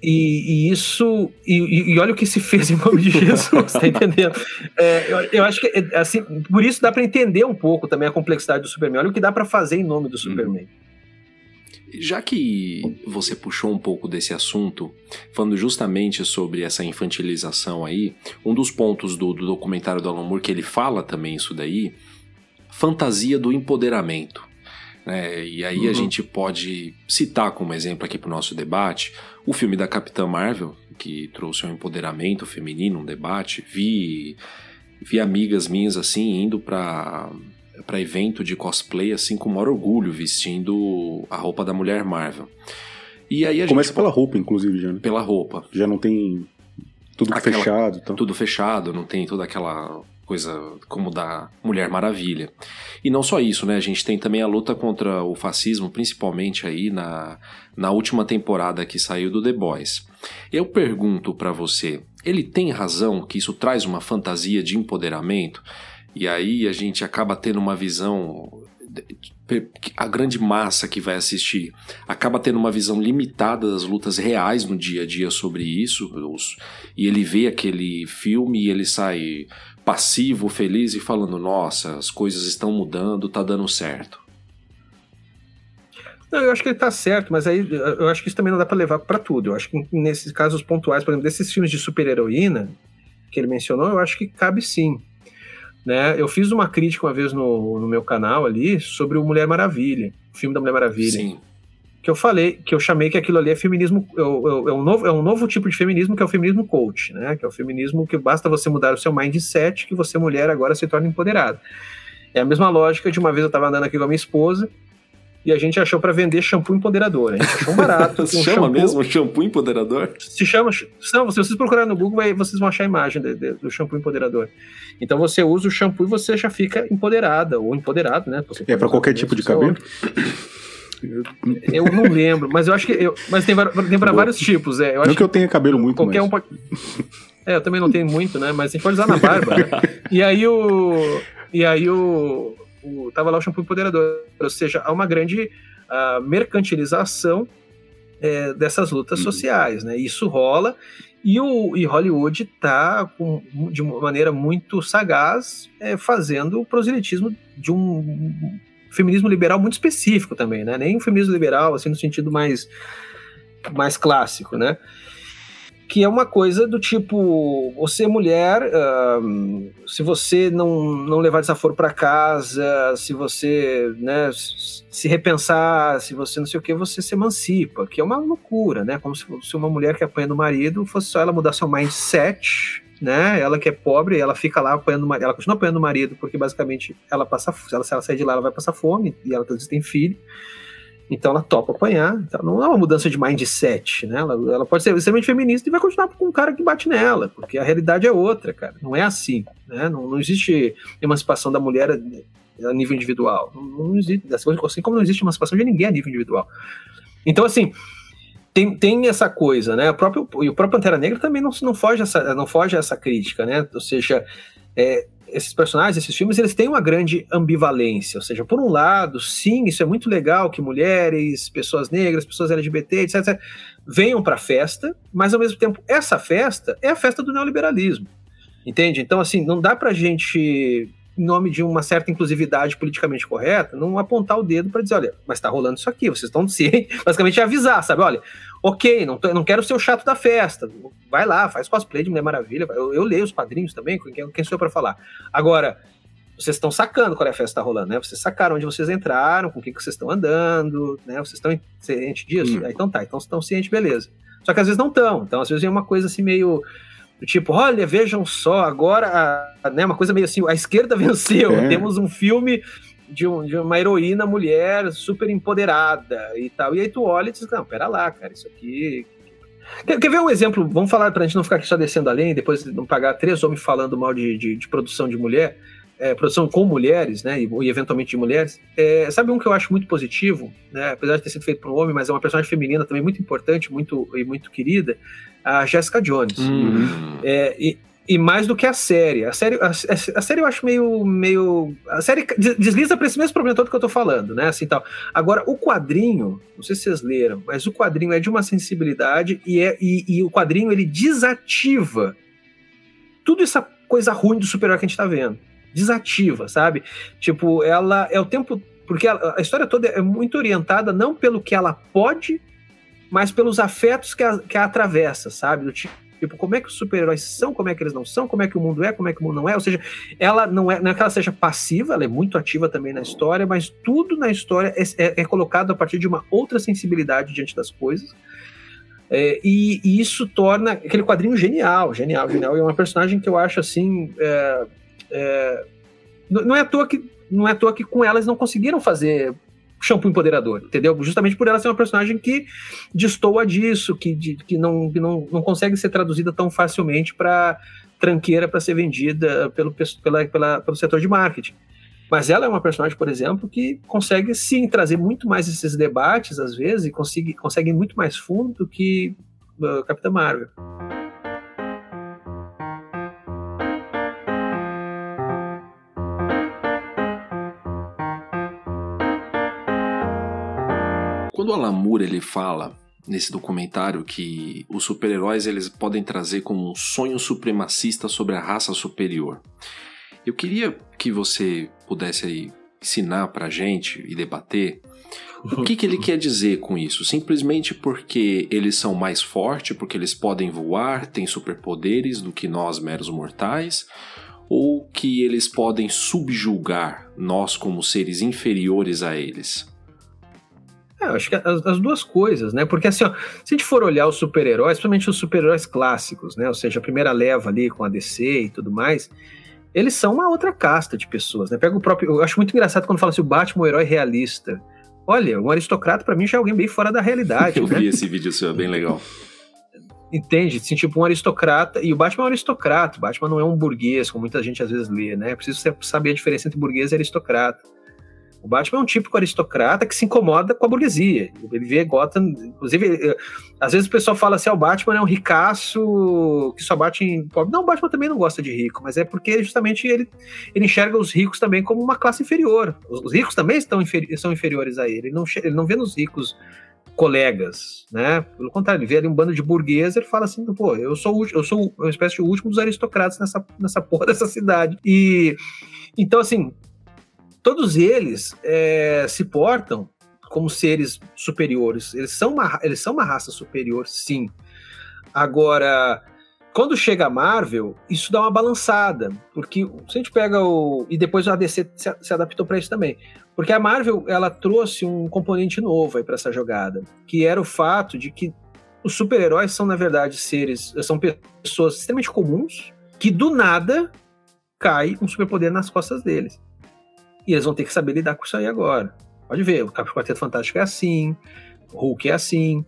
E, e isso, e, e olha o que se fez em nome de Jesus, tá entendendo? É, eu, eu acho que, assim, por isso dá para entender um pouco também a complexidade do Superman. Olha o que dá para fazer em nome do Superman. Hum. Já que você puxou um pouco desse assunto, falando justamente sobre essa infantilização aí, um dos pontos do, do documentário do Alan Moore que ele fala também isso daí, fantasia do empoderamento. Né? E aí uhum. a gente pode citar como exemplo aqui para o nosso debate o filme da Capitã Marvel, que trouxe um empoderamento feminino, um debate. Vi, vi amigas minhas assim indo para... para evento de cosplay, assim, com o maior orgulho, vestindo a roupa da Mulher Marvel. E aí a Começa gente... pela roupa, inclusive, já, né? Pela roupa. Já não tem tudo aquela... fechado. Então. Tudo fechado, não tem toda aquela coisa como da Mulher Maravilha. E não só isso, né? A gente tem também a luta contra o fascismo, principalmente aí na, na última temporada que saiu do The Boys. Eu pergunto pra você, ele tem razão que isso traz uma fantasia de empoderamento? E aí a gente acaba tendo uma visão, a grande massa que vai assistir acaba tendo uma visão limitada das lutas reais no dia a dia sobre isso, e ele vê aquele filme e ele sai passivo, feliz e falando, nossa, as coisas estão mudando, tá dando certo. Não, eu acho que ele tá certo, mas aí eu acho que isso também não dá pra levar pra tudo. Eu acho que nesses casos pontuais, por exemplo, desses filmes de super-heroína que ele mencionou, eu acho que cabe sim. Né? Eu fiz uma crítica uma vez no, no meu canal ali sobre o Mulher Maravilha, o filme da Mulher Maravilha. Sim. Que eu falei, que eu chamei que aquilo ali é feminismo, é, é, é, um novo, é um novo tipo de feminismo, que é o feminismo coach, né? Que é o feminismo que basta você mudar o seu mindset, que você, mulher, agora se torna empoderada. É a mesma lógica de uma vez eu estava andando aqui com a minha esposa e a gente achou para vender shampoo empoderador. A gente achou um barato. Se um chama shampoo, mesmo shampoo empoderador? Se chama. Não, se vocês procurarem no Google, vocês vão achar a imagem de, de, do shampoo empoderador. Então você usa o shampoo e você já fica empoderada, ou empoderado, né? Você é para qualquer tipo de cabelo? Eu não lembro, mas eu acho que. Eu, mas tem, tem para vários tipos. É, eu acho não que eu tenha cabelo muito, qualquer mas... um pode, é, eu também não tenho muito, né? Mas a gente pode usar na barba. Né? E aí o. E aí o, o. Tava lá o shampoo empoderador. Ou seja, há uma grande uh, mercantilização é, dessas lutas uhum. sociais, né? Isso rola. E, o, e Hollywood está, de uma maneira muito sagaz, é, fazendo o proselitismo de um feminismo liberal muito específico também, né? Nem um feminismo liberal, assim, no sentido mais, mais clássico, né? Que é uma coisa do tipo, você mulher, uh, se você não, não levar desaforo para casa, se você, né, se repensar, se você não sei o que, você se emancipa, que é uma loucura, né? Como se, se uma mulher que apanha do marido fosse só ela mudar seu mindset, né? Ela que é pobre, ela fica lá apanhando o marido, ela continua apanhando o marido, porque basicamente ela passa, se ela, se ela sair de lá, ela vai passar fome, e ela às vezes tem filho. Então ela topa apanhar, então não é uma mudança de mindset, né? Ela, ela pode ser extremamente feminista e vai continuar com um cara que bate nela, porque a realidade é outra, cara. Não é assim, né? Não, não existe emancipação da mulher a nível individual. Não, não existe, assim como não existe emancipação de ninguém a nível individual. Então, assim, tem, tem essa coisa, né? O próprio, e o próprio Pantera Negra também não, não, foge essa, não foge a essa crítica, né? Ou seja, é, esses personagens, esses filmes, eles têm uma grande ambivalência, ou seja, por um lado, sim, isso é muito legal que mulheres, pessoas negras, pessoas L G B T, etcétera, venham para a festa, mas ao mesmo tempo, essa festa é a festa do neoliberalismo, entende? Então, assim, não dá pra gente, em nome de uma certa inclusividade politicamente correta, não apontar o dedo para dizer, olha, mas tá rolando isso aqui, vocês estão cientes, basicamente é avisar, sabe, olha, ok, não, tô, não quero ser o chato da festa, vai lá, faz cosplay de Mulher Maravilha, eu, eu leio os quadrinhos também, quem, quem sou eu para falar. Agora, vocês estão sacando qual é a festa que tá rolando, né? Vocês sacaram onde vocês entraram, com quem que vocês estão andando, né? Vocês estão cientes disso? Hum. Ah, então tá, então estão cientes, beleza. Só que às vezes não estão, então às vezes é uma coisa assim meio... Tipo, olha, vejam só, agora, a, né, uma coisa meio assim, a esquerda venceu, é. Temos um filme... De, um, de uma heroína mulher super empoderada e tal. E aí tu olha e diz, não, pera lá, cara, isso aqui... Quer, quer ver um exemplo? Vamos falar pra gente não ficar aqui só descendo além, depois não pagar três homens falando mal de, de, de produção de mulher, é, produção com mulheres, né, e, e eventualmente de mulheres. É, sabe um que eu acho muito positivo, né, apesar de ter sido feito por um homem, mas é uma personagem feminina também muito importante muito, e muito querida, a Jessica Jones. Uhum. É, e E mais do que a série. A série, a, a série eu acho meio, meio... A série desliza para esse mesmo problema todo que eu tô falando, né? Assim, tal. Agora, o quadrinho, não sei se vocês leram, mas o quadrinho é de uma sensibilidade e, é, e, e o quadrinho, ele desativa tudo essa coisa ruim do super-herói que a gente tá vendo. Desativa, sabe? Tipo, ela é o tempo... Porque a, a história toda é muito orientada não pelo que ela pode, mas pelos afetos que a, que a atravessa, sabe? Do tipo, Tipo, como é que os super-heróis são, como é que eles não são, como é que o mundo é, como é que o mundo não é. Ou seja, ela não é, não é que ela seja passiva, ela é muito ativa também na história, mas tudo na história é, é, é colocado a partir de uma outra sensibilidade diante das coisas. É, e, e isso torna aquele quadrinho genial, genial, genial. E é uma personagem que eu acho assim. É, é, não, é à toa que, não é à toa que com elas não conseguiram fazer shampoo empoderador, entendeu? Justamente por ela ser uma personagem que destoa disso, que, de, que, não, que não, não consegue ser traduzida tão facilmente para tranqueira para ser vendida pelo, pela, pela, pelo setor de marketing. Mas ela é uma personagem, por exemplo, que consegue sim trazer muito mais esses debates, às vezes, e consegue, consegue ir muito mais fundo do que uh, Capitã Marvel. Quando o Alan Moore ele fala nesse documentário que os super-heróis eles podem trazer como um sonho supremacista sobre a raça superior, eu queria que você pudesse aí ensinar pra gente e debater o que, que ele quer dizer com isso. Simplesmente porque eles são mais fortes, porque eles podem voar, têm superpoderes do que nós meros mortais, ou que eles podem subjugar nós como seres inferiores a eles? É, eu acho que as, as duas coisas, né? Porque assim, ó, se a gente for olhar os super-heróis, principalmente os super-heróis clássicos, né? Ou seja, a primeira leva ali com a D C e tudo mais, eles são uma outra casta de pessoas, né? Pega o próprio... Eu acho muito engraçado quando fala assim, o Batman é um herói realista. Olha, um aristocrata pra mim já é alguém bem fora da realidade. Eu né? vi esse vídeo seu, é bem legal. Entende? Assim, tipo um aristocrata, e o Batman é um aristocrata, o Batman não é um burguês, como muita gente às vezes lê, né? É preciso saber a diferença entre burguês e aristocrata. O Batman é um típico aristocrata que se incomoda com a burguesia. Ele vê Gotham... Inclusive, às vezes o pessoal fala assim, ah, o Batman é um ricaço que só bate em pobre. Não, o Batman também não gosta de rico, mas é porque justamente ele, ele enxerga os ricos também como uma classe inferior. Os, os ricos também estão inferi- são inferiores a ele. Ele não, ele não vê nos ricos colegas, né? Pelo contrário, ele vê ali um bando de burguês e ele fala assim, pô, eu sou, eu sou uma espécie de último dos aristocratas nessa, nessa porra dessa cidade. E, então, assim... Todos eles é, se portam como seres superiores. Eles são, uma, eles são uma raça superior, sim. Agora, quando chega a Marvel, isso dá uma balançada. Porque se a gente pega o... E depois a D C se, se adaptou para isso também. Porque a Marvel, ela trouxe um componente novo aí para essa jogada. Que era o fato de que os super-heróis são, na verdade, seres... São pessoas extremamente comuns que, do nada, cai um superpoder nas costas deles. E eles vão ter que saber lidar com isso aí agora. Pode ver, o Quarteto Fantástico é assim, o Hulk é assim,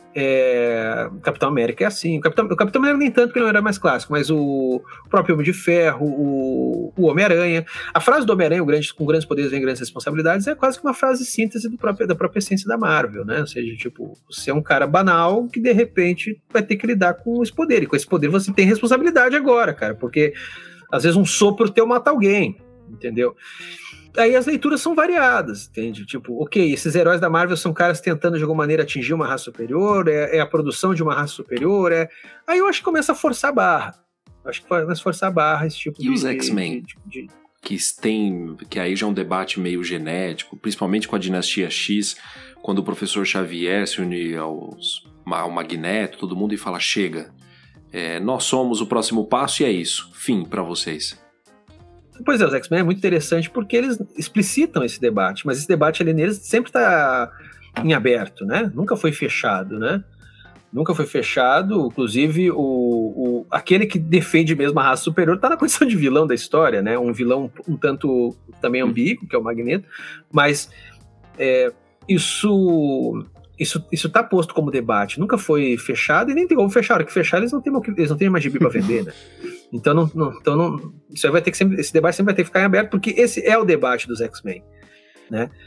é... o Capitão América é assim. O Capitão, o Capitão América nem tanto, porque ele não era mais clássico, mas o próprio Homem de Ferro, o, o Homem-Aranha. A frase do Homem-Aranha, o grande, com grandes poderes vem grandes responsabilidades, é quase que uma frase síntese do próprio, da própria essência da Marvel, né? Ou seja, tipo, você é um cara banal que de repente vai ter que lidar com esse poder. E com esse poder você tem responsabilidade agora, cara, porque às vezes um sopro teu mata alguém, entendeu? Aí as leituras são variadas, entende? Tipo, ok, esses heróis da Marvel são caras tentando de alguma maneira atingir uma raça superior, é, é a produção de uma raça superior, é... Aí eu acho que começa a forçar a barra. Acho que começa a forçar a barra esse tipo e de... E os X-Men? De, de, de... Que tem... Que aí já é um debate meio genético, principalmente com a Dinastia X, quando o professor Xavier se une aos, ao Magneto, todo mundo, e fala, chega, é, nós somos o próximo passo e é isso. Fim pra vocês. Pois é, os X-Men é muito interessante porque eles explicitam esse debate, mas esse debate ali neles sempre está em aberto, né? Nunca foi fechado, né? Nunca foi fechado, inclusive o, o, aquele que defende mesmo a raça superior está na condição de vilão da história, né? Um vilão um tanto também ambíguo, que é o Magneto, mas é, isso... Isso, isso tá posto como debate, nunca foi fechado e nem tem como fechar. A hora que fechar, eles não têm, eles não têm mais gibi pra vender, né? Então, não, não, então não, isso aí vai ter que sempre, esse debate sempre vai ter que ficar em aberto, porque esse é o debate dos X-Men, né?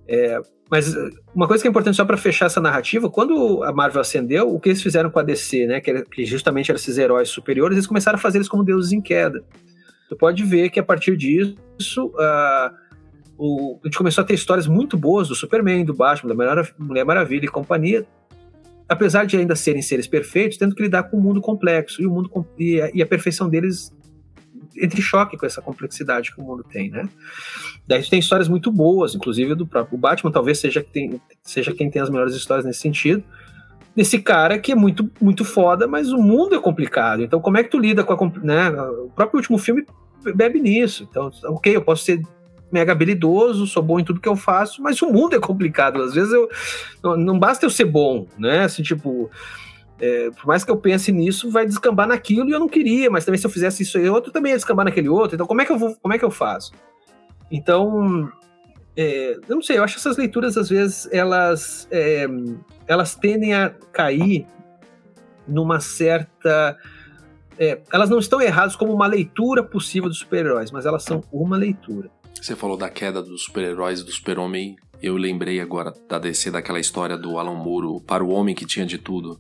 É, mas uma coisa que é importante só para fechar essa narrativa, quando a Marvel ascendeu, o que eles fizeram com a D C, né, que, que justamente eram esses heróis superiores, eles começaram a fazer eles como deuses em queda. Você pode ver que a partir disso, uh, o, a gente começou a ter histórias muito boas do Superman, do Batman, da Mulher Maravilha e companhia, apesar de ainda serem seres perfeitos, tendo que lidar com um mundo complexo, e, o mundo, e, a, e a perfeição deles entre choque com essa complexidade que o mundo tem, né? Daí tem histórias muito boas, inclusive do próprio Batman, talvez seja, que tem, seja quem tem as melhores histórias nesse sentido, desse cara que é muito, muito foda, mas o mundo é complicado, então como é que tu lida com a... Né? O próprio último filme bebe nisso, então, ok, eu posso ser mega habilidoso, sou bom em tudo que eu faço, mas o mundo é complicado, às vezes eu, não, não basta eu ser bom, né, assim, tipo... É, por mais que eu pense nisso, vai descambar naquilo e eu não queria, mas também se eu fizesse isso e outro, também ia descambar naquele outro, então como é que eu vou, como é que eu faço? Então, é, eu não sei, eu acho que essas leituras às vezes, elas, é, elas tendem a cair numa certa... É, elas não estão erradas como uma leitura possível dos super-heróis, mas elas são uma leitura. Você falou da queda dos super-heróis e do super-homem, eu lembrei agora da D C, daquela história do Alan Moore, Para o Homem que Tinha de Tudo.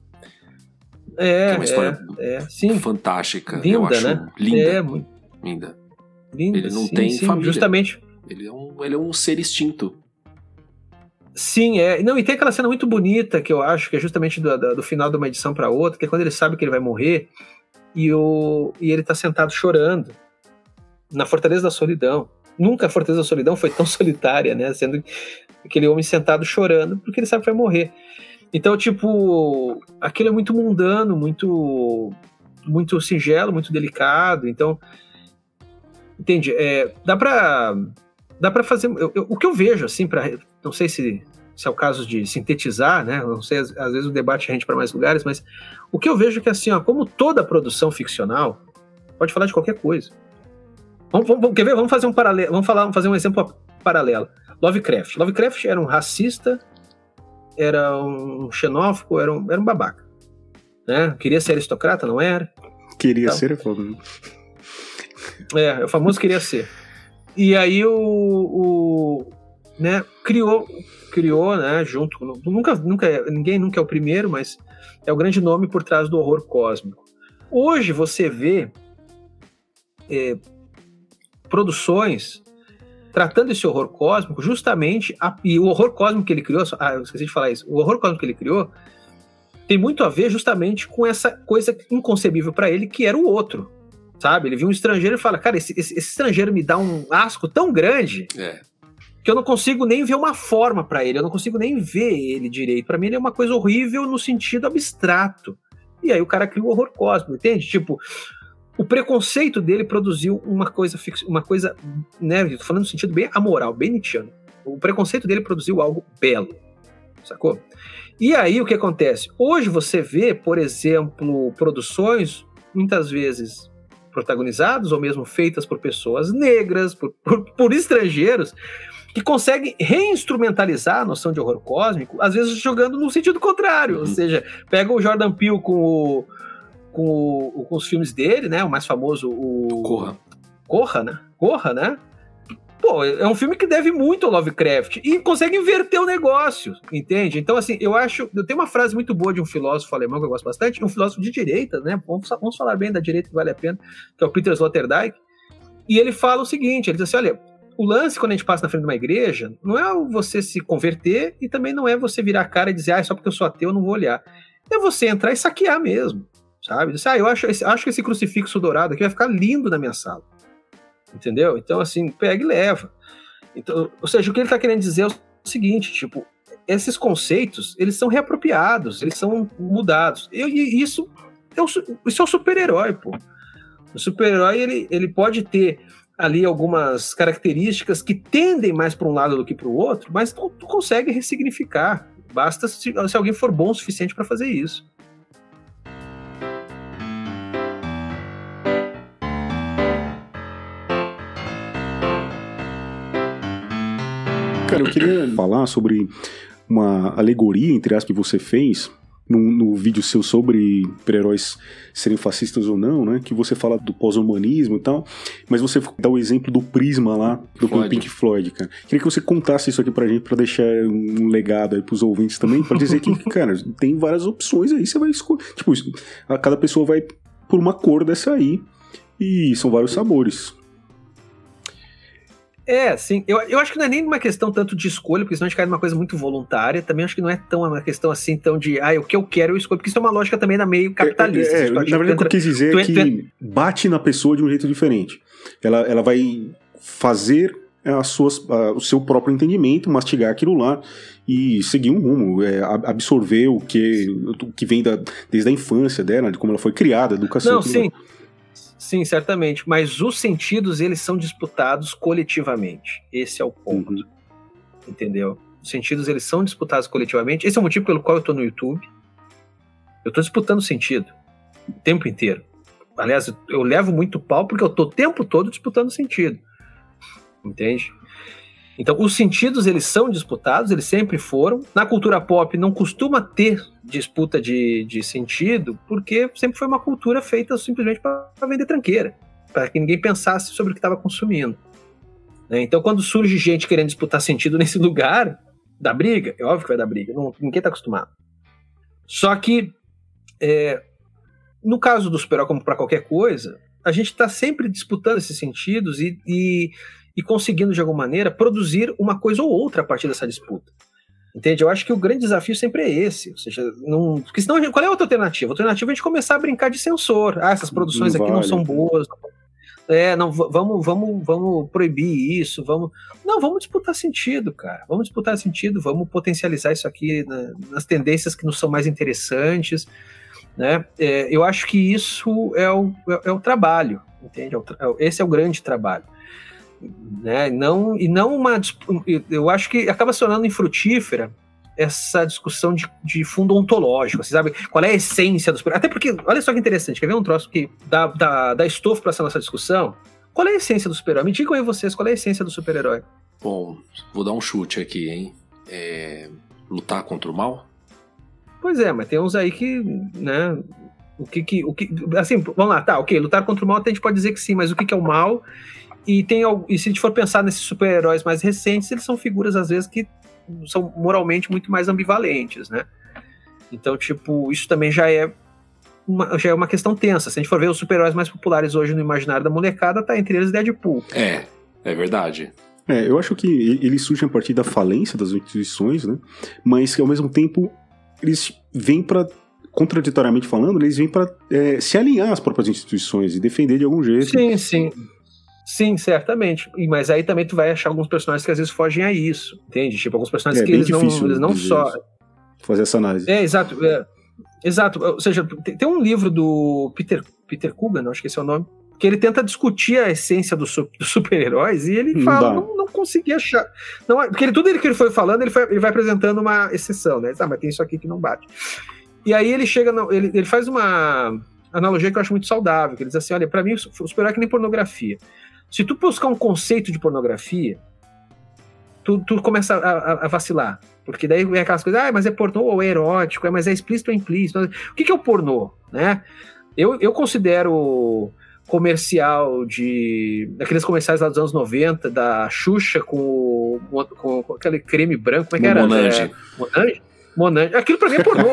É, que é uma história é, é, sim. fantástica. Linda, eu acho né? linda. É, muito linda. linda. Ele não sim, tem sim, família. Justamente. Ele é, um, ele é um ser extinto. Sim, é. Não, e tem aquela cena muito bonita que eu acho que é justamente do, do, do final de uma edição para outra, que é quando ele sabe que ele vai morrer e, o, e ele tá sentado chorando na Fortaleza da Solidão. Nunca a Fortaleza da Solidão foi tão solitária, né? Sendo aquele homem sentado chorando porque ele sabe que vai morrer. Então, tipo, aquilo é muito mundano, muito, muito singelo, muito delicado. Então, entende? É, dá pra, dá pra fazer... Eu, eu, o que eu vejo, assim, pra, não sei se, se é o caso de sintetizar, né? Não sei, às, às vezes o debate rende para mais lugares, mas o que eu vejo é que, assim, ó, como toda produção ficcional, pode falar de qualquer coisa. Vamos, vamos, quer ver? Vamos fazer um paralelo, vamos, falar, vamos fazer um exemplo paralelo. Lovecraft. Lovecraft era um racista, era um xenófobo, era um, era um babaca, né? Queria ser aristocrata, não era? Queria então, ser, é fogo. É, o famoso queria ser. E aí o, o né, criou, criou, né, junto, nunca, nunca, ninguém nunca é o primeiro, mas é o grande nome por trás do horror cósmico. Hoje você vê é, produções tratando esse horror cósmico, justamente, a, e o horror cósmico que ele criou, ah, eu esqueci de falar isso, o horror cósmico que ele criou tem muito a ver justamente com essa coisa inconcebível para ele, que era o outro, sabe? Ele viu um estrangeiro e fala, cara, esse, esse, esse estrangeiro me dá um asco tão grande é. que eu não consigo nem ver uma forma para ele, eu não consigo nem ver ele direito. Para mim ele é uma coisa horrível no sentido abstrato. E aí o cara cria o horror cósmico, entende? Tipo... O preconceito dele produziu uma coisa, uma coisa, né, eu tô falando no sentido bem amoral, bem nietzschiano. O preconceito dele produziu algo belo, sacou? E aí o que acontece? Hoje você vê, por exemplo, produções, muitas vezes protagonizadas ou mesmo feitas por pessoas negras, por, por, por estrangeiros, que conseguem reinstrumentalizar a noção de horror cósmico, às vezes jogando no sentido contrário, uhum. Ou seja, pega o Jordan Peele com o Com, o, com os filmes dele, né? O mais famoso, o... Corra. Corra, né? Corra, né? Pô, é um filme que deve muito ao Lovecraft e consegue inverter o negócio, entende? Então, assim, eu acho... Eu tenho uma frase muito boa de um filósofo alemão que eu gosto bastante, um filósofo de direita, né? Vamos, vamos falar bem da direita que vale a pena, que é o Peter Sloterdijk, e ele fala o seguinte, ele diz assim, olha, o lance quando a gente passa na frente de uma igreja não é você se converter e também não é você virar a cara e dizer, ah, só porque eu sou ateu eu não vou olhar. É você entrar e saquear mesmo. Sabe? Disse, ah, eu acho, acho que esse crucifixo dourado aqui vai ficar lindo na minha sala. Entendeu? Então, assim, pega e leva. Então, ou seja, o que ele está querendo dizer é o seguinte, tipo, esses conceitos, eles são reapropriados, eles são mudados. E, e isso, é o, isso é o super-herói, pô. O super-herói, ele, ele pode ter ali algumas características que tendem mais para um lado do que para o outro, mas tu, tu consegue ressignificar. Basta se, se alguém for bom o suficiente para fazer isso. Cara, eu queria falar sobre uma alegoria, entre aspas, que você fez no, no vídeo seu sobre super-heróis serem fascistas ou não, né? Que você fala do pós-humanismo e tal, mas você dá o exemplo do Prisma lá, do Floyd. Pink Floyd, cara. Queria que você contasse isso aqui pra gente, pra deixar um legado aí pros ouvintes também, pra dizer que, cara, tem várias opções aí, você vai escolher. Tipo, a cada pessoa vai por uma cor dessa aí, e são vários sabores. É, sim. Eu, eu acho que não é nem uma questão tanto de escolha, porque senão a gente cai numa coisa muito voluntária. Também acho que não é tão uma questão assim, tão de, ah, o que eu quero eu escolho, porque isso é uma lógica também da meio capitalista. É, é, é, na verdade, o que eu quis dizer é que bate na pessoa de um jeito diferente. Ela, ela vai fazer as suas, a, o seu próprio entendimento, mastigar aquilo lá e seguir um rumo, é, absorver o que, o que vem da, desde a infância dela, de como ela foi criada, a educação. Não, sim. Vai. Sim, certamente, mas os sentidos, eles são disputados coletivamente, esse é o ponto, uhum. Entendeu? Os sentidos, eles são disputados coletivamente, esse é o motivo pelo qual eu tô no YouTube, eu tô disputando sentido, o tempo inteiro, aliás, eu levo muito pau porque eu tô o tempo todo disputando sentido, entende? Então, os sentidos, eles são disputados, eles sempre foram. Na cultura pop não costuma ter disputa de, de sentido, porque sempre foi uma cultura feita simplesmente para vender tranqueira, para que ninguém pensasse sobre o que estava consumindo. Né? Então, quando surge gente querendo disputar sentido nesse lugar, dá briga, é óbvio que vai dar briga, não, ninguém está acostumado. Só que, é, no caso do super-herói, como para qualquer coisa, a gente está sempre disputando esses sentidos e... e e conseguindo, de alguma maneira, produzir uma coisa ou outra a partir dessa disputa. Entende? Eu acho que o grande desafio sempre é esse. Ou seja, não... porque senão, qual é a outra alternativa? A alternativa é a gente começar a brincar de censor. Ah, essas produções não aqui vale. Não são boas. É, não, vamos, vamos, vamos proibir isso. Vamos... Não, vamos disputar sentido, cara. Vamos disputar sentido, vamos potencializar isso aqui na, nas tendências que nos são mais interessantes. Né? É, eu acho que isso é o, é, é o trabalho. Entende? É o, é, esse é o grande trabalho. Né? Não, e não uma. Eu acho que acaba se tornando infrutífera essa discussão de, de fundo ontológico. Você sabe qual é a essência do super-herói? Até porque, olha só que interessante, quer ver um troço que dá, dá, dá estofo para essa nossa discussão? Qual é a essência do super-herói? Me digam aí vocês, qual é a essência do super-herói? Bom, vou dar um chute aqui, hein? É, lutar contra o mal? Pois é, mas tem uns aí que, né? O que que. O que assim, vamos lá, tá, ok, lutar contra o mal até a gente pode dizer que sim, mas o que que é o mal? E, tem, e se a gente for pensar nesses super-heróis mais recentes, eles são figuras, às vezes, que são moralmente muito mais ambivalentes, né? Então, tipo, isso também já é uma, já é uma questão tensa. Se a gente for ver os super-heróis mais populares hoje no imaginário da molecada, tá entre eles Deadpool. É, é verdade. É, eu acho que eles surgem a partir da falência das instituições, né? Mas que, ao mesmo tempo, eles vêm para, contraditoriamente falando, eles vêm para é, se alinhar às próprias instituições e defender de algum jeito. Sim, sim. Sim, certamente. Mas aí também tu vai achar alguns personagens que às vezes fogem a isso, entende? Tipo, alguns personagens é, que eles não, eles não só... fazer essa análise. É, exato. É, exato. Ou seja, tem, tem um livro do Peter, Peter Coogan, acho que esse é o nome, que ele tenta discutir a essência dos do super-heróis e ele fala, não, não, não consegui achar. Não, porque ele, tudo ele que ele foi falando, ele, foi, ele vai apresentando uma exceção, né? Ah, mas tem isso aqui que não bate. E aí ele chega, no, ele, ele faz uma analogia que eu acho muito saudável, que ele diz assim, olha, pra mim o super-herói é que nem pornografia. Se tu buscar um conceito de pornografia, tu, tu começa a, a, a vacilar. Porque daí é aquelas coisas, ah, mas é pornô ou é erótico, é, mas é explícito ou implícito. O que, que é o pornô? Né? Eu, eu considero comercial de... daqueles comerciais lá dos anos noventa, da Xuxa com, com, com aquele creme branco, como é que era? Monange. É, Monange? Monange. Aquilo pra mim é pornô.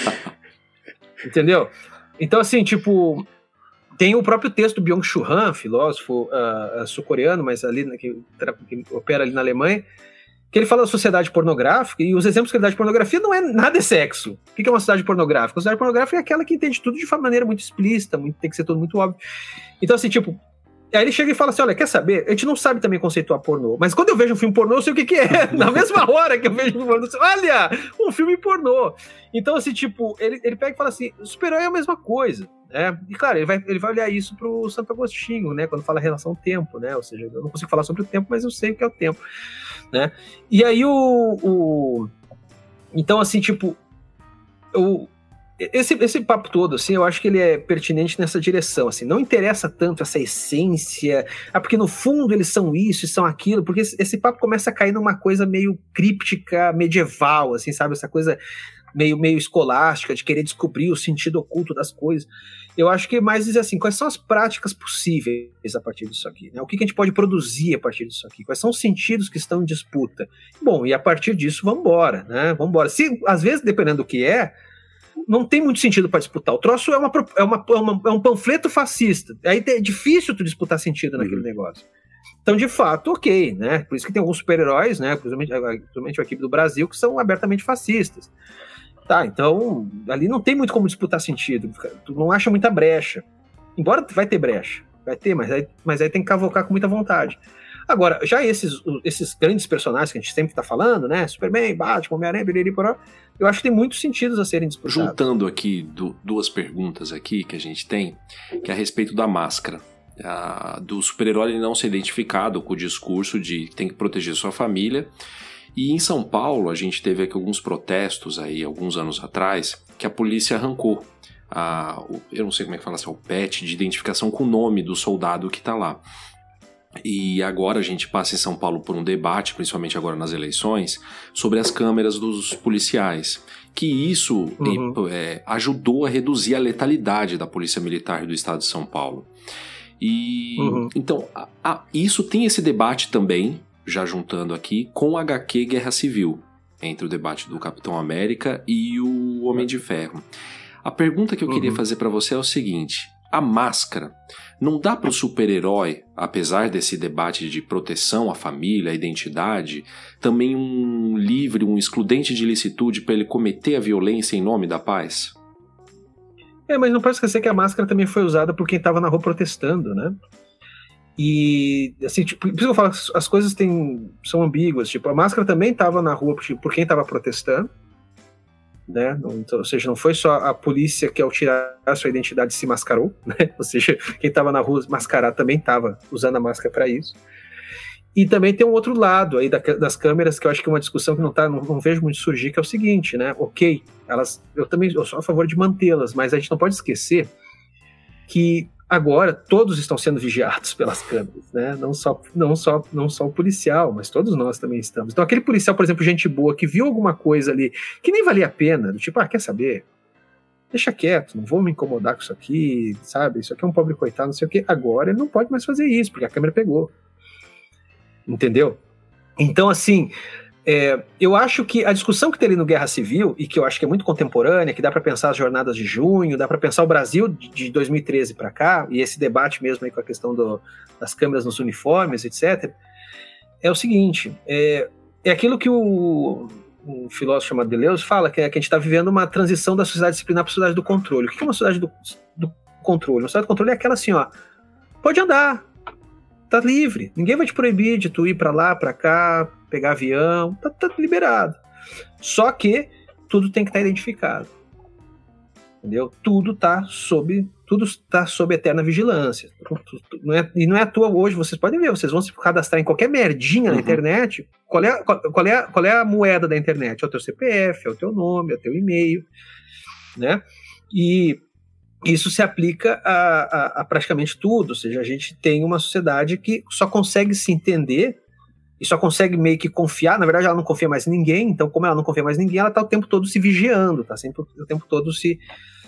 Entendeu? Então, assim, tipo... Tem o próprio texto do Byung-Chul Han, filósofo uh, uh, sul-coreano, mas ali que, que opera ali na Alemanha, que ele fala da sociedade pornográfica, e os exemplos que ele dá de pornografia não é nada é sexo. O que é uma sociedade pornográfica? A sociedade pornográfica é aquela que entende tudo de uma maneira muito explícita, muito, tem que ser tudo muito óbvio. Então, assim, tipo, aí ele chega e fala assim, olha, quer saber? A gente não sabe também conceituar pornô, mas quando eu vejo um filme pornô, eu sei o que que é. Na mesma hora que eu vejo um filme pornô, eu sei, olha, um filme pornô. Então, assim, tipo, ele, ele pega e fala assim, super-herói é a mesma coisa. É, e claro, ele vai, ele vai olhar isso pro Santo Agostinho, né, quando fala relação ao tempo, né, ou seja, eu não consigo falar sobre o tempo, mas eu sei o que é o tempo, né, e aí o, o então assim, tipo, o, esse, esse papo todo, assim, eu acho que ele é pertinente nessa direção, assim, não interessa tanto essa essência, ah, porque no fundo eles são isso e são aquilo, porque esse, esse papo começa a cair numa coisa meio críptica, medieval, assim, sabe, essa coisa meio, meio escolástica, de querer descobrir o sentido oculto das coisas. Eu acho que mais dizer assim, quais são as práticas possíveis a partir disso aqui, né? O que, que a gente pode produzir a partir disso aqui? Quais são os sentidos que estão em disputa? Bom, e a partir disso, vamos embora, né? Vamos embora. Se, às vezes, dependendo do que é, não tem muito sentido para disputar. O troço é, uma, é, uma, é, uma, é um panfleto fascista. Aí é difícil tu disputar sentido naquele uhum. negócio. Então, de fato, ok, né? Por isso que tem alguns super-heróis, né? Principalmente, principalmente a equipe do Brasil, que são abertamente fascistas. Tá, então, ali não tem muito como disputar sentido. Tu não acha muita brecha. Embora vai ter brecha. Vai ter, mas aí, mas aí tem que cavocar com muita vontade. Agora, já esses, esses grandes personagens que a gente sempre está falando, né? Superman, Batman, Homem-Aranha, biriri, poró, eu acho que tem muitos sentidos a serem disputados. Juntando aqui do, duas perguntas aqui que a gente tem, que é a respeito da máscara. A, do super-herói não ser identificado com o discurso de que tem que proteger sua família. E em São Paulo, a gente teve aqui alguns protestos aí, alguns anos atrás, que a polícia arrancou a, eu não sei como é que fala assim, o patch de identificação com o nome do soldado que está lá. E agora a gente passa em São Paulo por um debate, principalmente agora nas eleições, sobre as câmeras dos policiais. Que isso uhum. é, ajudou a reduzir a letalidade da Polícia Militar do Estado de São Paulo. E uhum. então, a, a, isso tem esse debate também, já juntando aqui, com o agá quê Guerra Civil, entre o debate do Capitão América e o Homem de Ferro. A pergunta que eu uhum. queria fazer para você é o seguinte: a máscara não dá para o super-herói, apesar desse debate de proteção à família, à identidade, também um livre, um excludente de ilicitude para ele cometer a violência em nome da paz? É, mas não pode esquecer que a máscara também foi usada por quem estava na rua protestando, né? E, assim, tipo, por isso que eu falo, as coisas têm, são ambíguas. Tipo, a máscara também estava na rua por, por quem estava protestando, né? Então, ou seja, não foi só a polícia que ao tirar a sua identidade se mascarou, né? Ou seja, quem estava na rua mascarado também estava usando a máscara para isso. E também tem um outro lado aí da, das câmeras, que eu acho que é uma discussão que não, tá, não, não vejo muito surgir, que é o seguinte, né? Ok, elas, eu também eu sou a favor de mantê-las, mas a gente não pode esquecer que agora todos estão sendo vigiados pelas câmeras, né? Não só, não, só, não só o policial, mas todos nós também estamos. Então aquele policial, por exemplo, gente boa, que viu alguma coisa ali que nem valia a pena, do tipo, ah, quer saber? Deixa quieto, não vou me incomodar com isso aqui, sabe? Isso aqui é um pobre coitado, não sei o quê. Agora ele não pode mais fazer isso, porque a câmera pegou. Entendeu? Então, assim, é, eu acho que a discussão que tem ali no Guerra Civil, e que eu acho que é muito contemporânea, que dá para pensar as jornadas de junho, dá para pensar o Brasil de, de dois mil e treze para cá, e esse debate mesmo aí com a questão do, das câmeras nos uniformes, etcétera, é o seguinte, é, é aquilo que o, um filósofo chamado Deleuze fala, que, é, que a gente está vivendo uma transição da sociedade disciplinar para a sociedade do controle. O que é uma sociedade do, do controle? Uma sociedade do controle é aquela assim, ó, pode andar, tá livre, ninguém vai te proibir de tu ir para lá, para cá, pegar avião, tá, tá liberado. Só que tudo tem que estar tá identificado. Entendeu? Tudo tá sob, tudo está sob eterna vigilância. Não é, e não é à toa hoje, vocês podem ver, vocês vão se cadastrar em qualquer merdinha uhum. na internet. Qual é, qual, qual, é, qual é a moeda da internet? É o teu C P F, é o teu nome, é o teu e-mail, né? E isso se aplica a, a, a praticamente tudo, ou seja, a gente tem uma sociedade que só consegue se entender e só consegue meio que confiar, na verdade ela não confia mais em ninguém, então como ela não confia mais em ninguém, ela está o tempo todo se vigiando, está sempre o tempo todo se,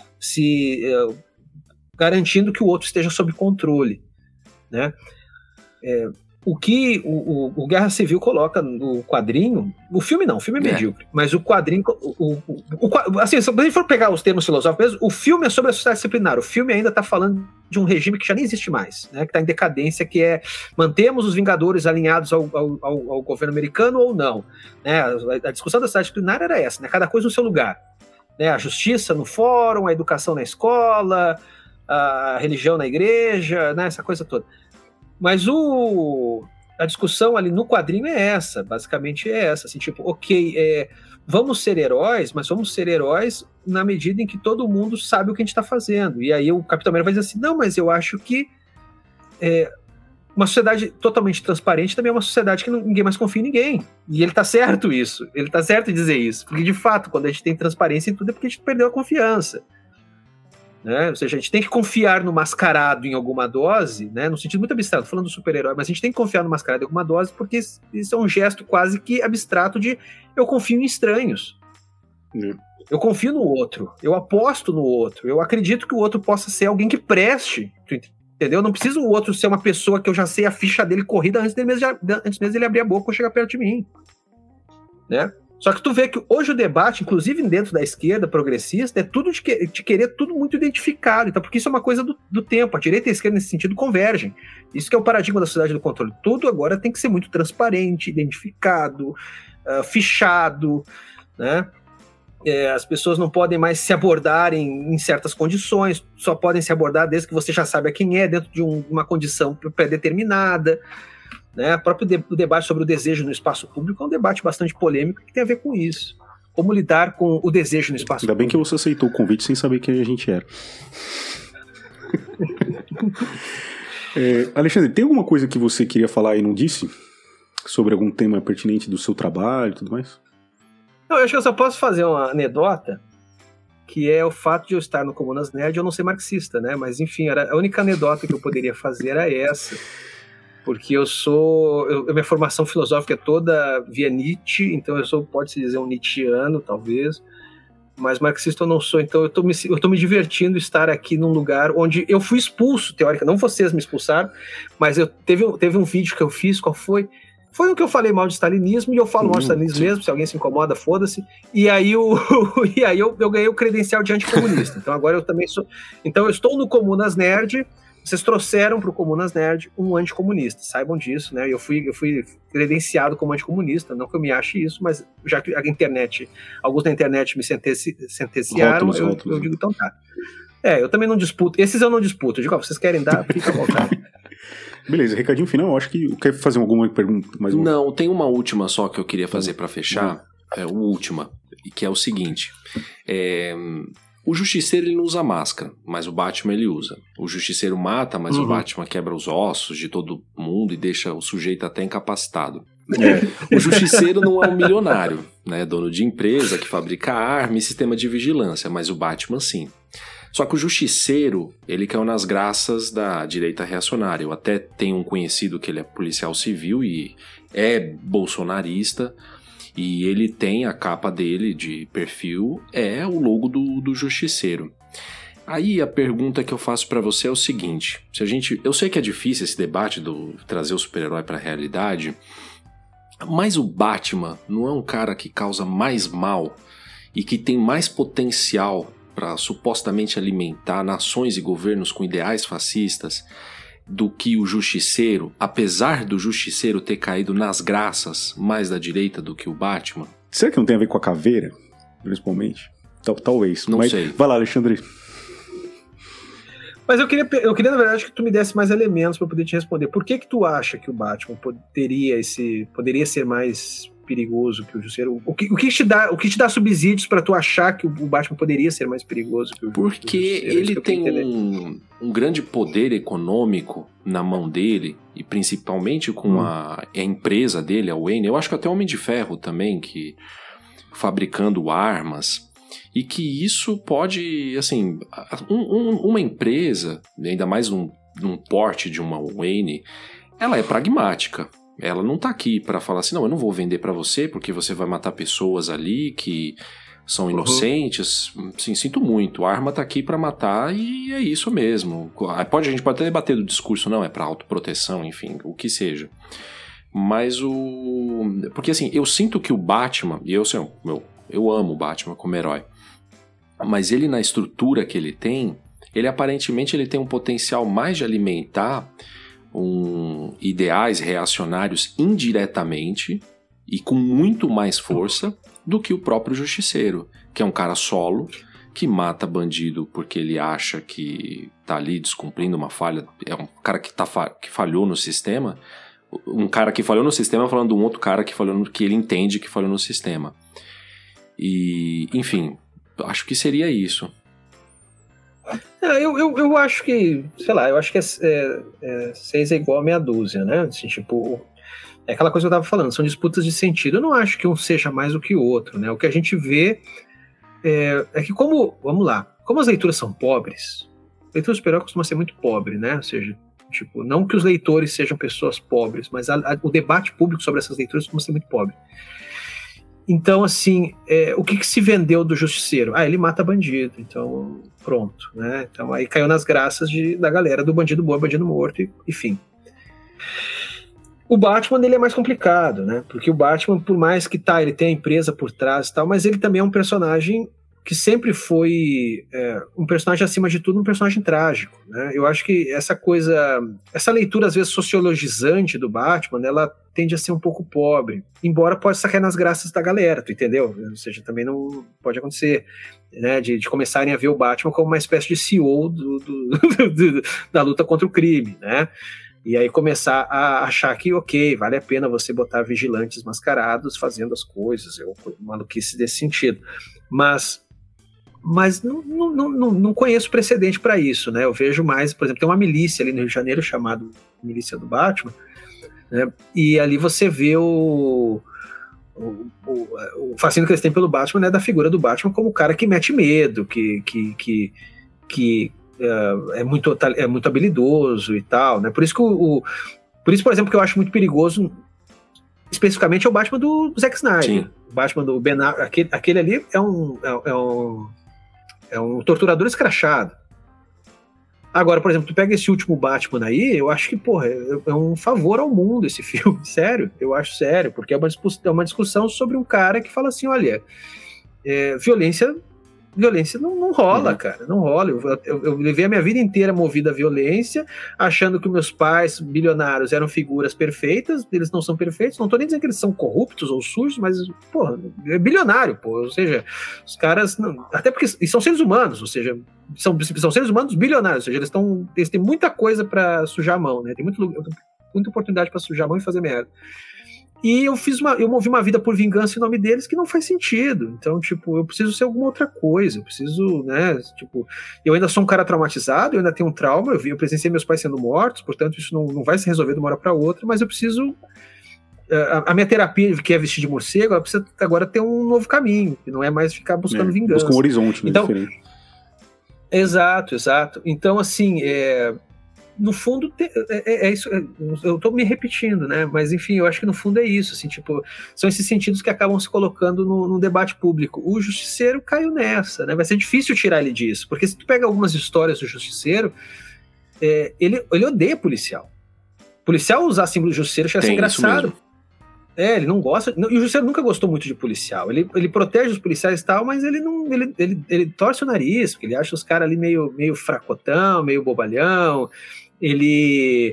se uh, garantindo que o outro esteja sob controle, né? É, o que o, o, o Guerra Civil coloca no quadrinho, o filme não, o filme é, é. medíocre, mas o quadrinho, o, o, o, assim, se a gente for pegar os termos filosóficos, o filme é sobre a sociedade disciplinar, o filme ainda está falando de um regime que já nem existe mais, né, que está em decadência, que é mantemos os Vingadores alinhados ao, ao, ao, ao governo americano ou não, né, a, a discussão da sociedade disciplinar era essa, né, cada coisa no seu lugar, né, a justiça no fórum, a educação na escola, a religião na igreja, né, essa coisa toda. Mas o, a discussão ali no quadrinho é essa, basicamente é essa, assim, tipo, ok, é, vamos ser heróis, mas vamos ser heróis na medida em que todo mundo sabe o que a gente está fazendo. E aí o Capitão América vai dizer assim, não, mas eu acho que é, uma sociedade totalmente transparente também é uma sociedade que ninguém mais confia em ninguém. E ele tá certo isso. Ele tá certo em dizer isso. Porque, de fato, quando a gente tem transparência em tudo é porque a gente perdeu a confiança. Né? Ou seja, a gente tem que confiar no mascarado em alguma dose, né? No sentido muito abstrato, falando do super-herói, mas a gente tem que confiar no mascarado em alguma dose porque isso é um gesto quase que abstrato de eu confio em estranhos. Hum. Eu confio no outro. Eu aposto no outro. Eu acredito que o outro possa ser alguém que preste. Entendeu? Não precisa o outro ser uma pessoa que eu já sei a ficha dele corrida antes, dele mesmo, antes mesmo dele abrir a boca ou chegar perto de mim. Né? Só que tu vê que hoje o debate, inclusive dentro da esquerda progressista, é tudo de, que, de querer tudo muito identificado. Então, porque isso é uma coisa do, do tempo. A direita e a esquerda, nesse sentido, convergem. Isso que é o paradigma da sociedade do controle. Tudo agora tem que ser muito transparente, identificado, uh, fichado, né? É, as pessoas não podem mais se abordar em, em certas condições, só podem se abordar desde que você já saiba quem é, dentro de um, uma condição pré-determinada. Né? O próprio de, o debate sobre o desejo no espaço público é um debate bastante polêmico que tem a ver com isso. Como lidar com o desejo no espaço Ainda público. bem que você aceitou o convite sem saber quem a gente era. é, Alexandre, tem alguma coisa que você queria falar e não disse? Sobre algum tema pertinente do seu trabalho e tudo mais? Eu acho que eu só posso fazer uma anedota, que é o fato de eu estar no Comunas Nerd e eu não ser marxista, né? Mas, enfim, era a única anedota que eu poderia fazer era essa. Porque eu sou... Eu, minha formação filosófica é toda via Nietzsche, então eu sou, pode-se dizer, um nietzschiano, talvez. Mas marxista eu não sou, então eu tô me, eu tô me divertindo estar aqui num lugar onde eu fui expulso, teórica. Não vocês me expulsaram, mas eu, teve, teve um vídeo que eu fiz, qual foi? Foi o que eu falei mal de stalinismo, e eu falo hum, mal de stalinismo sim. mesmo, se alguém se incomoda, foda-se. E aí, eu, e aí eu, eu ganhei o credencial de anticomunista. Então agora eu também sou... Então eu estou no Comunas Nerd, vocês trouxeram para o Comunas Nerd um anticomunista, saibam disso, né? Eu fui, eu fui credenciado como anticomunista, não que eu me ache isso, mas já que a internet, alguns da internet me senteci, sentenciaram, rótulos, eu, rótulos. eu digo, então tá. É, eu também não disputo, esses eu não disputo, eu digo, ó, vocês querem dar, fica à vontade. Beleza, recadinho final, eu acho que quer fazer alguma pergunta mais uma? Não, tem uma última só que eu queria fazer para fechar, é, uma última, que é o seguinte, é, o Justiceiro ele não usa máscara, mas o Batman ele usa. O Justiceiro mata, mas uhum. o Batman quebra os ossos de todo mundo e deixa o sujeito até incapacitado. É. O Justiceiro não é um milionário, né, dono de empresa que fabrica arma e sistema de vigilância, mas o Batman sim. Só que o Justiceiro, ele caiu nas graças da direita reacionária. Eu até tenho um conhecido que ele é policial civil e é bolsonarista, e ele tem a capa dele de perfil, é o logo do, do Justiceiro. Aí a pergunta que eu faço pra você é o seguinte, se a gente, eu sei que é difícil esse debate do trazer o super-herói pra realidade, mas o Batman não é um cara que causa mais mal e que tem mais potencial para supostamente alimentar nações e governos com ideais fascistas do que o Justiceiro, apesar do Justiceiro ter caído nas graças mais da direita do que o Batman? Será que não tem a ver com a caveira, principalmente? Tal, talvez. Não Mas, sei. Vai lá, Alexandre. Mas eu queria, eu queria, na verdade, que tu me desse mais elementos para poder te responder. Por que que tu acha que o Batman poderia, esse, poderia ser mais perigoso que o Justiceiro? O que, o que te dá, o que te dá subsídios para tu achar que o Batman poderia ser mais perigoso que o Porque que o Justiceiro? ele tem um, um grande poder econômico na mão dele, e principalmente com hum. a, a empresa dele, a Wayne. Eu acho que até o Homem de Ferro também, que fabricando armas, e que isso pode, assim, um, um, uma empresa, ainda mais um, um porte de uma Wayne, ela é pragmática. Ela não tá aqui para falar assim, não, eu não vou vender para você porque você vai matar pessoas ali que são inocentes. Uhum. Sim, sinto muito. A arma tá aqui para matar e é isso mesmo. Pode, a gente pode até debater do discurso, não, é para autoproteção, enfim, o que seja. Mas o... Porque assim, eu sinto que o Batman, e eu, assim, eu, eu amo o Batman como herói, mas ele na estrutura que ele tem, ele aparentemente ele tem um potencial mais de alimentar Um, ideais reacionários indiretamente e com muito mais força do que o próprio Justiceiro, que é um cara solo, que mata bandido porque ele acha que tá ali descumprindo uma falha, é um cara que, tá fa- que falhou no sistema, um cara que falhou no sistema falando de um outro cara que falhou no, que ele entende que falhou no sistema. E, enfim, acho que seria isso. É, eu, eu, eu acho que, sei lá, eu acho que é, é, é, seis é igual a meia dúzia, né? Assim, tipo, é aquela coisa que eu tava falando, são disputas de sentido. Eu não acho que um seja mais do que o outro, né? O que a gente vê é, é que como, vamos lá, como as leituras são pobres, a leitura superior costuma ser muito pobre, né? Ou seja, tipo, não que os leitores sejam pessoas pobres, mas a, a, o debate público sobre essas leituras costuma ser muito pobre. Então, assim, é, o que, que se vendeu do Justiceiro? Ah, ele mata bandido, então pronto, né? Então aí caiu nas graças de, da galera do bandido bom, bandido morto, e, enfim. O Batman, ele é mais complicado, né? Porque o Batman, por mais que tá, ele tem a empresa por trás e tal, mas ele também é um personagem que sempre foi é, um personagem, acima de tudo, um personagem trágico, né? Eu acho que essa coisa, essa leitura, às vezes, sociologizante do Batman, ela tende a ser um pouco pobre, embora possa cair nas graças da galera, tu entendeu? Ou seja, também não pode acontecer, né, de, de começarem a ver o Batman como uma espécie de C E O do, do, do, da luta contra o crime, né? E aí começar a achar que, ok, vale a pena você botar vigilantes mascarados fazendo as coisas, eu maluquice desse sentido. Mas... mas não, não, não, não conheço precedente para isso, né? Eu vejo mais, por exemplo, tem uma milícia ali no Rio de Janeiro chamada Milícia do Batman, né? E ali você vê o, o, o, o fascínio que eles têm pelo Batman, né? Da figura do Batman como o cara que mete medo, que, que, que, que uh, é, muito, é muito habilidoso e tal, né? Por isso que o, o por isso, por exemplo, que eu acho muito perigoso especificamente é o Batman do Zack Snyder. Sim. O Batman do Ben Affleck, aquele, aquele ali é um, é, é um é um torturador escrachado. Agora, por exemplo, tu pega esse último Batman aí, eu acho que, porra, é, é um favor ao mundo esse filme, sério, eu acho sério, porque é uma, é uma discussão sobre um cara que fala assim, olha, é, violência violência não, não rola, uhum. cara, não rola. Eu, eu, eu levei a minha vida inteira movida à violência, achando que meus pais bilionários eram figuras perfeitas, eles não são perfeitos, não tô nem dizendo que eles são corruptos ou sujos, mas, porra, é bilionário, pô, ou seja, os caras, não, até porque e são seres humanos, ou seja, são, são seres humanos bilionários, ou seja, eles, estão, eles têm muita coisa pra sujar a mão, né, tem muito, muita oportunidade pra sujar a mão e fazer merda. E eu fiz uma, eu movi uma vida por vingança em nome deles que não faz sentido. Então, tipo, eu preciso ser alguma outra coisa. Eu preciso, né, tipo... Eu ainda sou um cara traumatizado, eu ainda tenho um trauma, eu, vi, eu presenciei meus pais sendo mortos, portanto, isso não, não vai se resolver de uma hora para outra, mas eu preciso... A, a minha terapia, que é vestir de morcego, ela precisa agora ter um novo caminho, que não é mais ficar buscando é, vingança. Busca um horizonte, né, então, diferente. Exato, exato. Então, assim... É, no fundo, é, é isso, eu tô me repetindo, né, mas enfim, eu acho que no fundo é isso, assim, tipo, são esses sentidos que acabam se colocando no, no debate público. O Justiceiro caiu nessa, né, vai ser difícil tirar ele disso, porque se tu pega algumas histórias do Justiceiro, é, ele, ele odeia policial. Policial usar símbolo do Justiceiro já é engraçado. É, ele não gosta, não, e o Justiceiro nunca gostou muito de policial, ele, ele protege os policiais e tal, mas ele não, ele, ele, ele torce o nariz, porque ele acha os caras ali meio, meio fracotão, meio bobalhão. Ele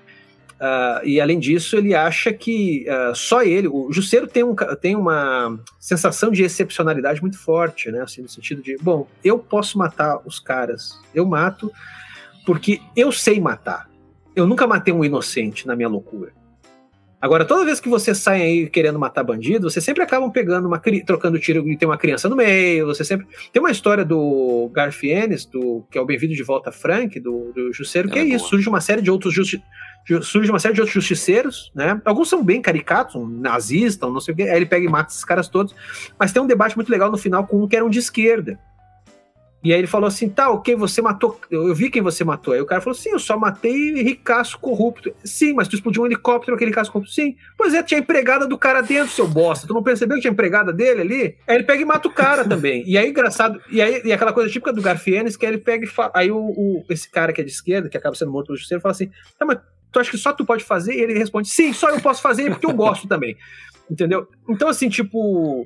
uh, e além disso ele acha que uh, só ele, o Justiceiro tem, um, tem uma sensação de excepcionalidade muito forte, né, assim, no sentido de, bom, eu posso matar os caras, eu mato porque eu sei matar, eu nunca matei um inocente na minha loucura. Agora, toda vez que você sai aí querendo matar bandido, você sempre acabam pegando uma, trocando tiro e tem uma criança no meio, você sempre... Tem uma história do Garth Ennis, do, que é o Bem-vindo de Volta Frank, do, do Justiceiro, que é, é isso, surge uma série de outros justi... surge uma série de outros justiceiros, né? Alguns são bem caricatos, um nazista, um não sei o quê, aí ele pega e mata esses caras todos, mas tem um debate muito legal no final com um que era um de esquerda. E aí ele falou assim, tá, ok, você matou, eu vi quem você matou. Aí o cara falou, sim, eu só matei ricaço corrupto. Sim, mas tu explodiu um helicóptero, aquele ricaço corrupto. Sim, pois é, tinha empregada do cara dentro, seu bosta. Tu não percebeu que tinha empregada dele ali? Aí ele pega e mata o cara também. E aí, engraçado, e aí e aquela coisa típica do Garth Ennis, que aí ele pega e fala, aí o, o, esse cara que é de esquerda, que acaba sendo morto pelo Justiceiro, fala assim, tá, mas tu acha que só tu pode fazer? E ele responde, sim, só eu posso fazer porque eu gosto também. Entendeu? Então, assim, tipo...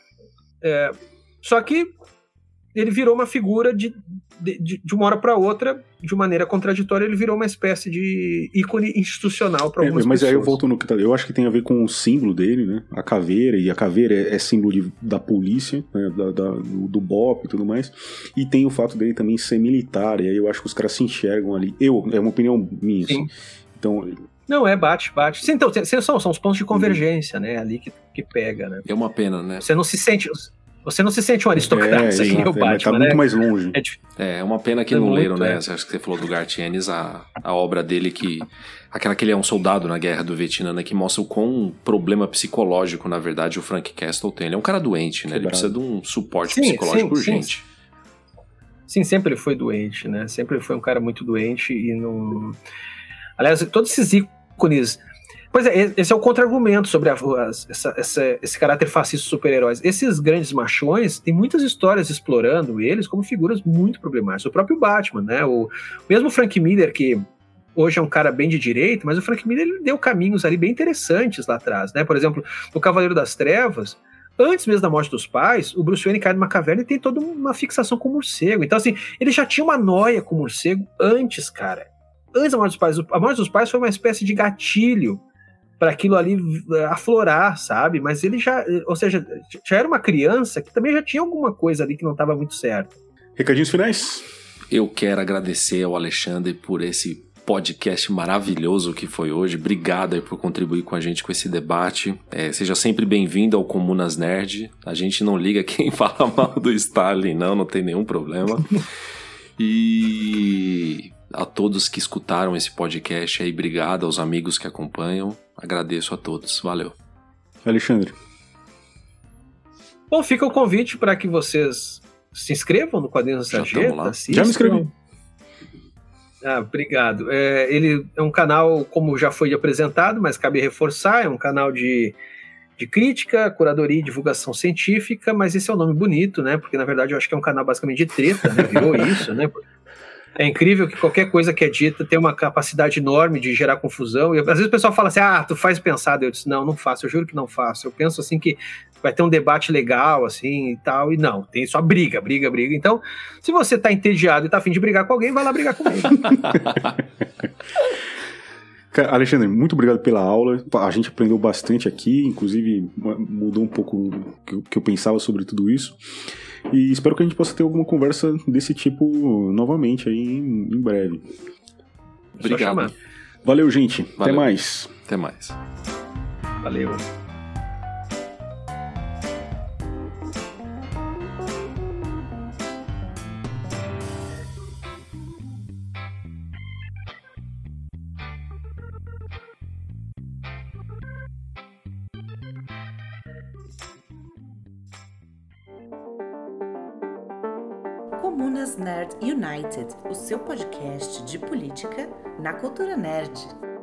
É, só que ele virou uma figura de, de, de uma hora para outra, de maneira contraditória, ele virou uma espécie de ícone institucional para algumas é, mas pessoas. Mas aí eu volto no que eu acho que tem a ver com o símbolo dele, né? A caveira, e a caveira é, é símbolo de, da polícia, né? da, da, do, do B O P e tudo mais, e tem o fato dele também ser militar, e aí eu acho que os caras se enxergam ali. Eu, é uma opinião minha. Sim. Assim. Então... Não, é, bate, bate. Sim, então, são, são os pontos de convergência, uhum. né? Ali que, que pega, né? É uma pena, né? Você não se sente... Você não se sente um aristocrata, é, que nem o Batman, tá né? muito mais longe. É, é uma pena que é não muito, leram, né? é. Acho que você falou do Garth Ennis, a, a obra dele que... Aquela que ele é um soldado na guerra do Vietnã, né? Que mostra o quão problema psicológico, na verdade, o Frank Castle tem. Ele é um cara doente, né? Ele precisa de um suporte sim, psicológico sim, urgente. Sim. sim, sempre foi doente, né? Sempre foi um cara muito doente e não... Aliás, todos esses ícones... Pois é, esse é o contra-argumento sobre a, essa, essa, esse caráter fascista dos super-heróis. Esses grandes machões, tem muitas histórias explorando eles como figuras muito problemáticas. O próprio Batman, né? O mesmo Frank Miller, que hoje é um cara bem de direita, mas o Frank Miller ele deu caminhos ali bem interessantes lá atrás, né? Por exemplo, o Cavaleiro das Trevas, antes mesmo da morte dos pais, o Bruce Wayne cai numa caverna e tem toda uma fixação com o morcego. Então, assim, ele já tinha uma noia com o morcego antes, cara. Antes da morte dos pais. A morte dos pais foi uma espécie de gatilho para aquilo ali aflorar, sabe? Mas ele já, ou seja, já era uma criança que também já tinha alguma coisa ali que não estava muito certo. Recadinhos finais? Eu quero agradecer ao Alexandre por esse podcast maravilhoso que foi hoje. Obrigado aí por contribuir com a gente com esse debate. É, seja sempre bem-vindo ao Comunas Nerd. A gente não liga quem fala mal do Stalin, não, não tem nenhum problema. E a todos que escutaram esse podcast aí, obrigado aos amigos que acompanham. Agradeço a todos. Valeu. Alexandre. Bom, fica o convite para que vocês se inscrevam no Quadrinhos da Sarjeta. Já me inscrevi. Ah, obrigado. É, ele é um canal, como já foi apresentado, mas cabe reforçar, é um canal de, de crítica, curadoria e divulgação científica, mas esse é um nome bonito, né? Porque, na verdade, eu acho que é um canal basicamente de treta, né? Virou isso, né? É incrível que qualquer coisa que é dita tem uma capacidade enorme de gerar confusão. E às vezes o pessoal fala assim, ah, tu faz pensado. Eu disse, não, não faço, eu juro que não faço. Eu penso assim que vai ter um debate legal, assim, e tal. E não, tem só briga, briga, briga. Então, se você tá entediado e tá a fim de brigar com alguém, vai lá brigar comigo. Alexandre, muito obrigado pela aula. A gente aprendeu bastante aqui, inclusive mudou um pouco o que eu pensava sobre tudo isso. E espero que a gente possa ter alguma conversa desse tipo novamente aí em, em breve. Obrigado. Valeu, gente. Valeu. Até mais. Até mais. Valeu. Comunas Nerd United, o seu podcast de política na cultura nerd.